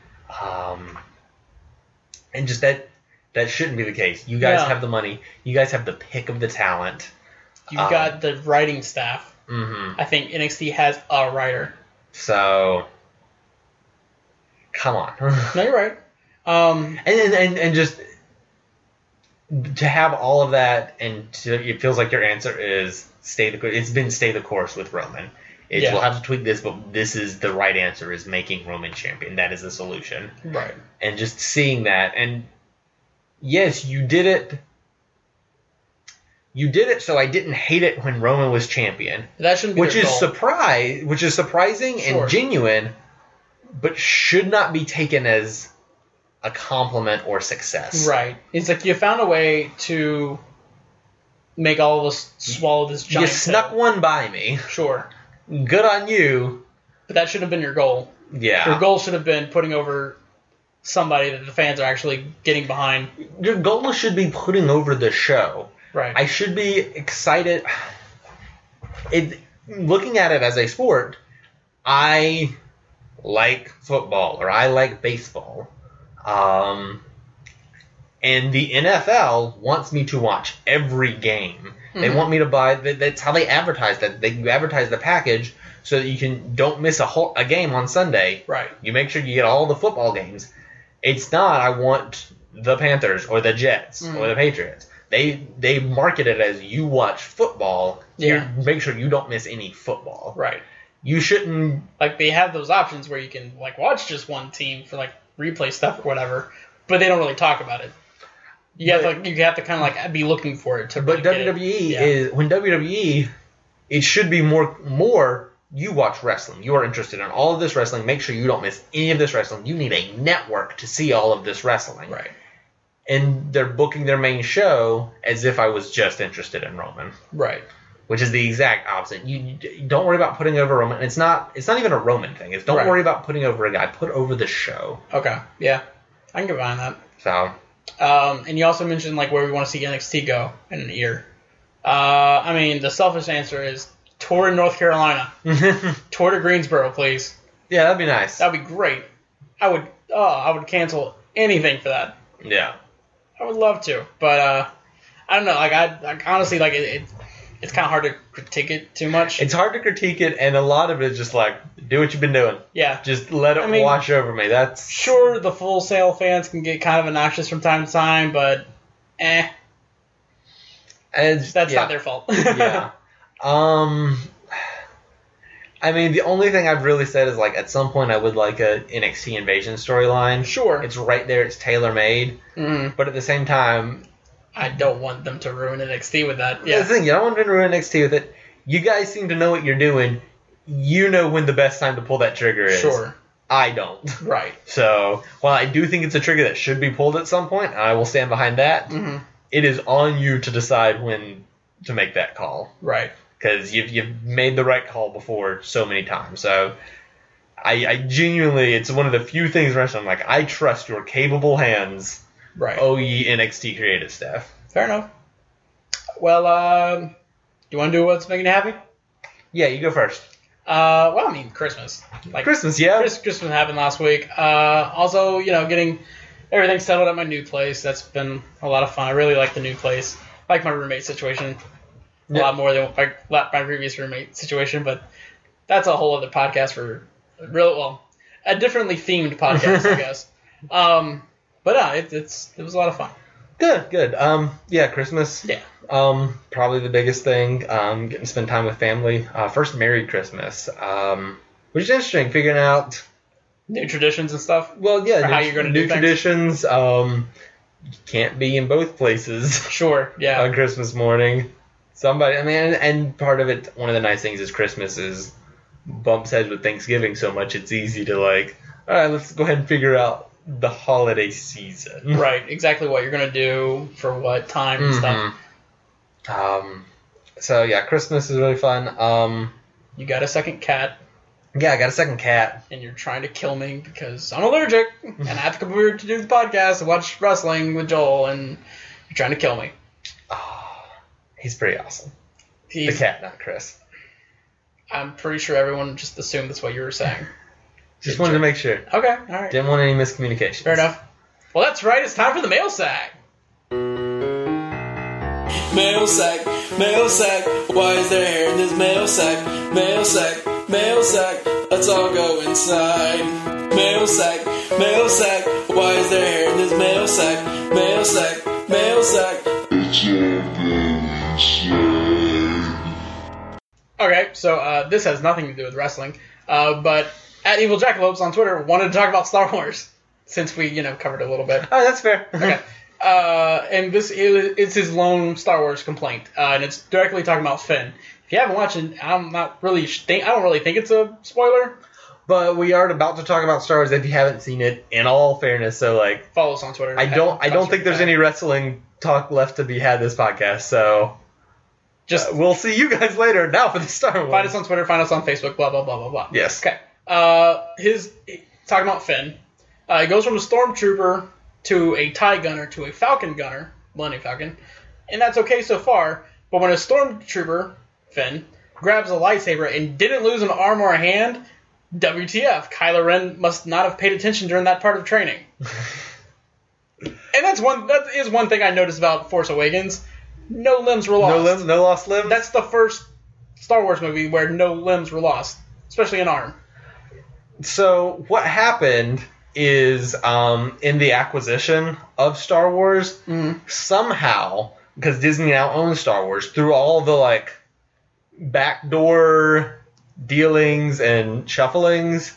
And just that shouldn't be the case. You guys have the money. You guys have the pick of the talent. You've got the writing staff. Mm-hmm. I think NXT has a writer. So, come on. No, you're right. And just to have all of that, and it feels like your answer is stay the course. It's been stay the course with Roman. We'll have to tweak this, but this is the right answer: is making Roman champion. That is the solution. Right. And just seeing that, and yes, you did it. You did it, so I didn't hate it when Roman was champion. That shouldn't be which is surprising and genuine, but should not be taken as a compliment or success. Right. It's like you found a way to make all of us swallow this giant You snuck one by me. Sure. Good on you. But that should have been your goal. Yeah. Your goal should have been putting over somebody that the fans are actually getting behind. Your goal should be putting over the show. Right. I should be excited. Looking at it as a sport, I like football or I like baseball. And the NFL wants me to watch every game. Mm-hmm. They want me to buy. That's how they advertise that. You advertise the package so that you don't miss a game on Sunday. Right. You make sure you get all the football games. It's not I want the Panthers or the Jets or the Patriots. They market it as you watch football. Yeah. Make sure you don't miss any football. Right. You shouldn't. Like, they have those options where you can, like, watch just one team for, like, replay stuff or whatever, but they don't really talk about it. You have to kind of, like, be looking for it to really But WWE when WWE, it should be more you watch wrestling. You are interested in all of this wrestling. Make sure you don't miss any of this wrestling. You need a network to see all of this wrestling. Right. And they're booking their main show as if I was just interested in Roman. Right. Which is the exact opposite. You don't worry about putting over Roman. It's not even a Roman thing. It's don't worry about putting over a guy. Put over the show. Okay. Yeah. I can get behind that. So. And you also mentioned like where we want to see NXT go in an year. I mean, the selfish answer is tour in North Carolina. Tour to Greensboro, please. Yeah, that'd be nice. That'd be great. I would cancel anything for that. Yeah. I would love to, but I don't know. Like I honestly like it's kind of hard to critique it too much. It's hard to critique it, and a lot of it is just like do what you've been doing. Yeah. Just let it wash over me. That's sure the Full Sail fans can get kind of obnoxious from time to time, but that's not their fault. Yeah. I mean, the only thing I've really said is, like, at some point I would like a NXT Invasion storyline. Sure. It's right there. It's tailor-made. Mm-hmm. But at the same time... I don't want them to ruin NXT with that. Yeah. That's the thing. You don't want them to ruin NXT with it. You guys seem to know what you're doing. You know when the best time to pull that trigger is. Sure. I don't. Right. So, while I do think it's a trigger that should be pulled at some point, and I will stand behind that, it is on you to decide when to make that call. Right. Because you've made the right call before so many times. So I genuinely, it's one of the few things where I'm like, I trust your capable hands. Right. Oh, ye NXT creative staff. Fair enough. Well, do you want to do what's making you happy? Yeah, you go first. Well, I mean, Christmas. Like Christmas, yeah. Christmas happened last week. Also, getting everything settled at my new place. That's been a lot of fun. I really like the new place. I like my roommate situation. A lot more than my previous roommate situation, but that's a whole other podcast for a differently themed podcast, I guess. But it was a lot of fun. Good. Yeah, Christmas. Yeah. Probably the biggest thing. Getting to spend time with family. First Merry Christmas. Which is interesting, figuring out new traditions and stuff. Well, yeah, how you're going to do new traditions. You can't be in both places. Sure. Yeah. On Christmas morning. And part of it, one of the nice things is Christmas is bumps heads with Thanksgiving so much it's easy to all right, let's go ahead and figure out the holiday season. Right, exactly what you're going to do for what time and stuff. So yeah, Christmas is really fun. You got a second cat. Yeah, I got a second cat. And you're trying to kill me because I'm allergic and I have to come over to do the podcast and watch wrestling with Joel and you're trying to kill me. He's pretty awesome. The He's, cat, not Chris. I'm pretty sure everyone just assumed that's what you were saying. Just wanted to make sure. Okay, all right. Didn't want any miscommunications. Fair enough. Well, that's right. It's time for the mail sack. Mail sack, mail sack. Why is there hair in this mail sack? Mail sack, mail sack. Let's all go inside. Mail sack, mail sack. Why is there hair in this mail sack? Mail sack, mail sack. Okay, so this has nothing to do with wrestling, but at Evil Jackalopes on Twitter wanted to talk about Star Wars since we, covered it a little bit. Oh, that's fair. Okay. And this it's his lone Star Wars complaint, and it's directly talking about Finn. If you haven't watched it, I don't really think it's a spoiler. But we are about to talk about Star Wars if you haven't seen it. In all fairness, so like, Follow us on Twitter. I don't think there's any wrestling talk left to be had this podcast. So Just we'll see you guys later. Now for the Star Wars. find us on Twitter, find us on Facebook, blah blah blah blah blah. Yes. Okay. Talking about Finn. He goes from a stormtrooper to a TIE gunner to a Falcon gunner, Millennium Falcon, and that's okay so far. But when a stormtrooper, Finn, grabs a lightsaber and didn't lose an arm or a hand, WTF? Kylo Ren must not have paid attention during that part of training. And that is one thing I noticed about Force Awakens. No limbs were lost. No limbs, no lost limbs. That's the first Star Wars movie where no limbs were lost, especially an arm. So what happened is in the acquisition of Star Wars, somehow, because Disney now owns Star Wars, through all the like backdoor dealings and shufflings,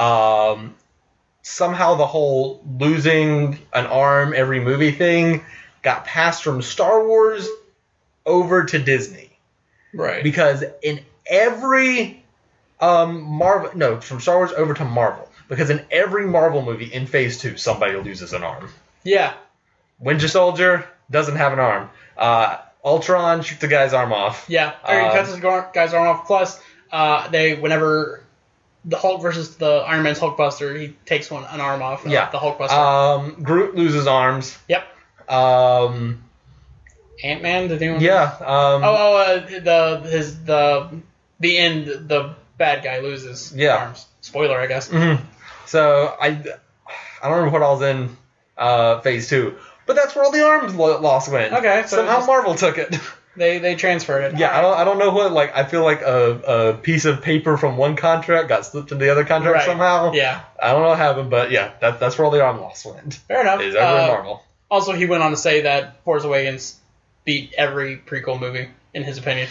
somehow the whole losing an arm every movie thing got passed from Star Wars over to Disney. Right. Because in every from Star Wars over to Marvel. Because in every Marvel movie in Phase 2, somebody loses an arm. Yeah. Winter Soldier doesn't have an arm. Ultron shoots a guy's arm off. Yeah. Or he cuts his guy's arm off. Plus, whenever the Hulk versus the Iron Man's Hulkbuster, he takes an arm off. The Hulkbuster. Groot loses arms. Yep. Um, Ant-Man, did anyone? yeah. The end, the bad guy loses arms. Spoiler, I guess. Mm-hmm. So I don't remember what all's in Phase 2, but that's where all the arms loss went. Okay, so somehow Marvel took it. They transferred it. Yeah, I don't know what, like, I feel like a piece of paper from one contract got slipped into the other contract somehow. Yeah. I don't know what happened, but yeah, that's where all the arm loss went. Fair enough. Is over in Marvel. Also, he went on to say that Force Awakens beat every prequel movie, in his opinion.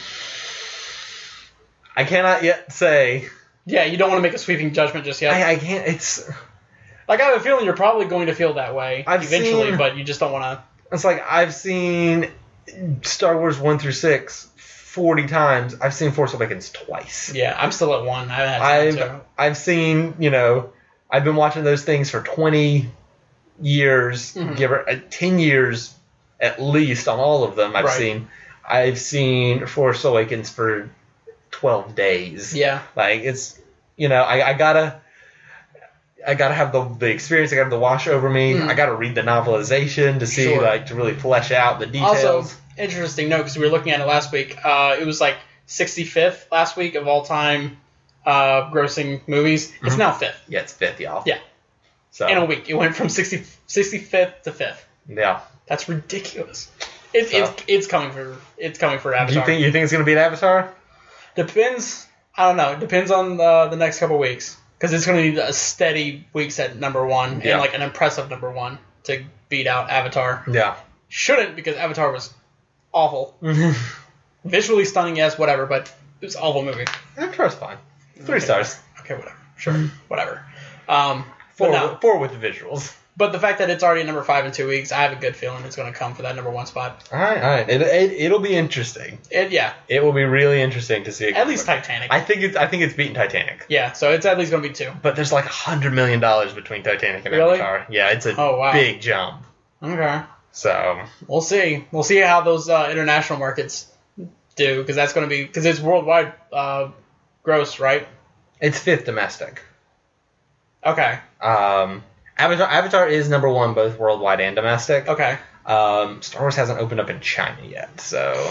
I cannot yet say. Yeah, you don't want to make a sweeping judgment just yet. I can't. It's like, I have a feeling you're probably going to feel that way eventually, but you just don't want to. It's like I've seen Star Wars 1 through 6 40 times. I've seen Force Awakens twice. Yeah, I'm still at 1. I haven't had time to. I've seen, I've been watching those things for 20 years, give her 10 years at least on all of them. I've seen Force Awakens for 12 days. Yeah. Like, it's, I gotta have the experience. I gotta have the wash over me. I gotta read the novelization to see, to really flesh out the details. Also, interesting note, because we were looking at it last week. It was like 65th last week of all time grossing movies. It's now 5th. Yeah, it's 5th, y'all. Yeah. So in a week. It went from 65th to 5th. Yeah. That's ridiculous. It's coming for Avatar. Do you think it's gonna be an Avatar? Depends. I don't know. It depends on the next couple weeks, because it's going to need a steady weeks at number 1 and like an impressive number 1 to beat out Avatar. Yeah. Shouldn't, because Avatar was awful. Visually stunning, yes, whatever, but it was an awful movie. Avatar's fine. 3 stars. Okay, whatever. Sure, whatever. 4 with the visuals. But the fact that it's already number 5 in 2 weeks, I have a good feeling it's going to come for that number 1 spot. All right. It'll be interesting. It will be really interesting to see. At least Titanic. I think it's beating Titanic. Yeah, so it's at least going to be 2. But there's like $100 million between Titanic and Really? Avatar. Yeah, it's a big jump. Okay. So we'll see. We'll see how those international markets do, because that's going to be, because it's worldwide gross, right? It's 5th domestic. Okay. Avatar is number 1 both worldwide and domestic. Okay. Star Wars hasn't opened up in China yet, so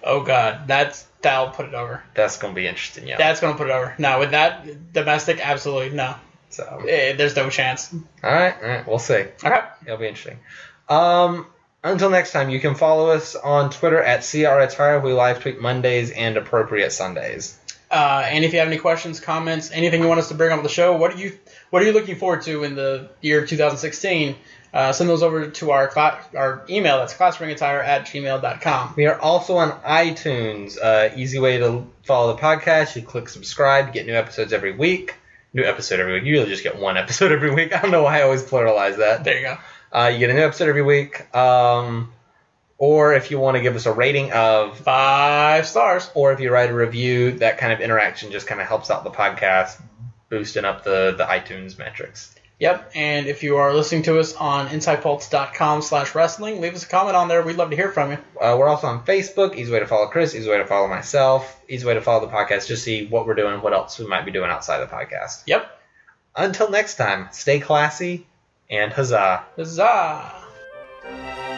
Oh God, that'll put it over. That's going to be interesting, yeah. That's gonna put it over. No, with that domestic, absolutely no. So, There's no chance. all right, we'll see. Okay. It'll be interesting. Until next time, you can follow us on Twitter at CRAttire. We live tweet Mondays and appropriate Sundays. And if you have any questions, comments, anything you want us to bring up on the show, what are you looking forward to in the year 2016? Send those over to our email. That's classringattire@gmail.com. We are also on iTunes. Easy way to follow the podcast. You click subscribe. You get new episodes every week. New episode every week. You really just get one episode every week. I don't know why I always pluralize that. There you go. You get a new episode every week. Or if you want to give us a rating of 5 stars. Or if you write a review, that kind of interaction just kind of helps out the podcast, boosting up the iTunes metrics. Yep, and if you are listening to us on InsidePulse.com/wrestling, leave us a comment on there. We'd love to hear from you. We're also on Facebook. Easy way to follow Chris. Easy way to follow myself. Easy way to follow the podcast. Just see what we're doing, what else we might be doing outside the podcast. Yep. Until next time, stay classy and huzzah. Huzzah.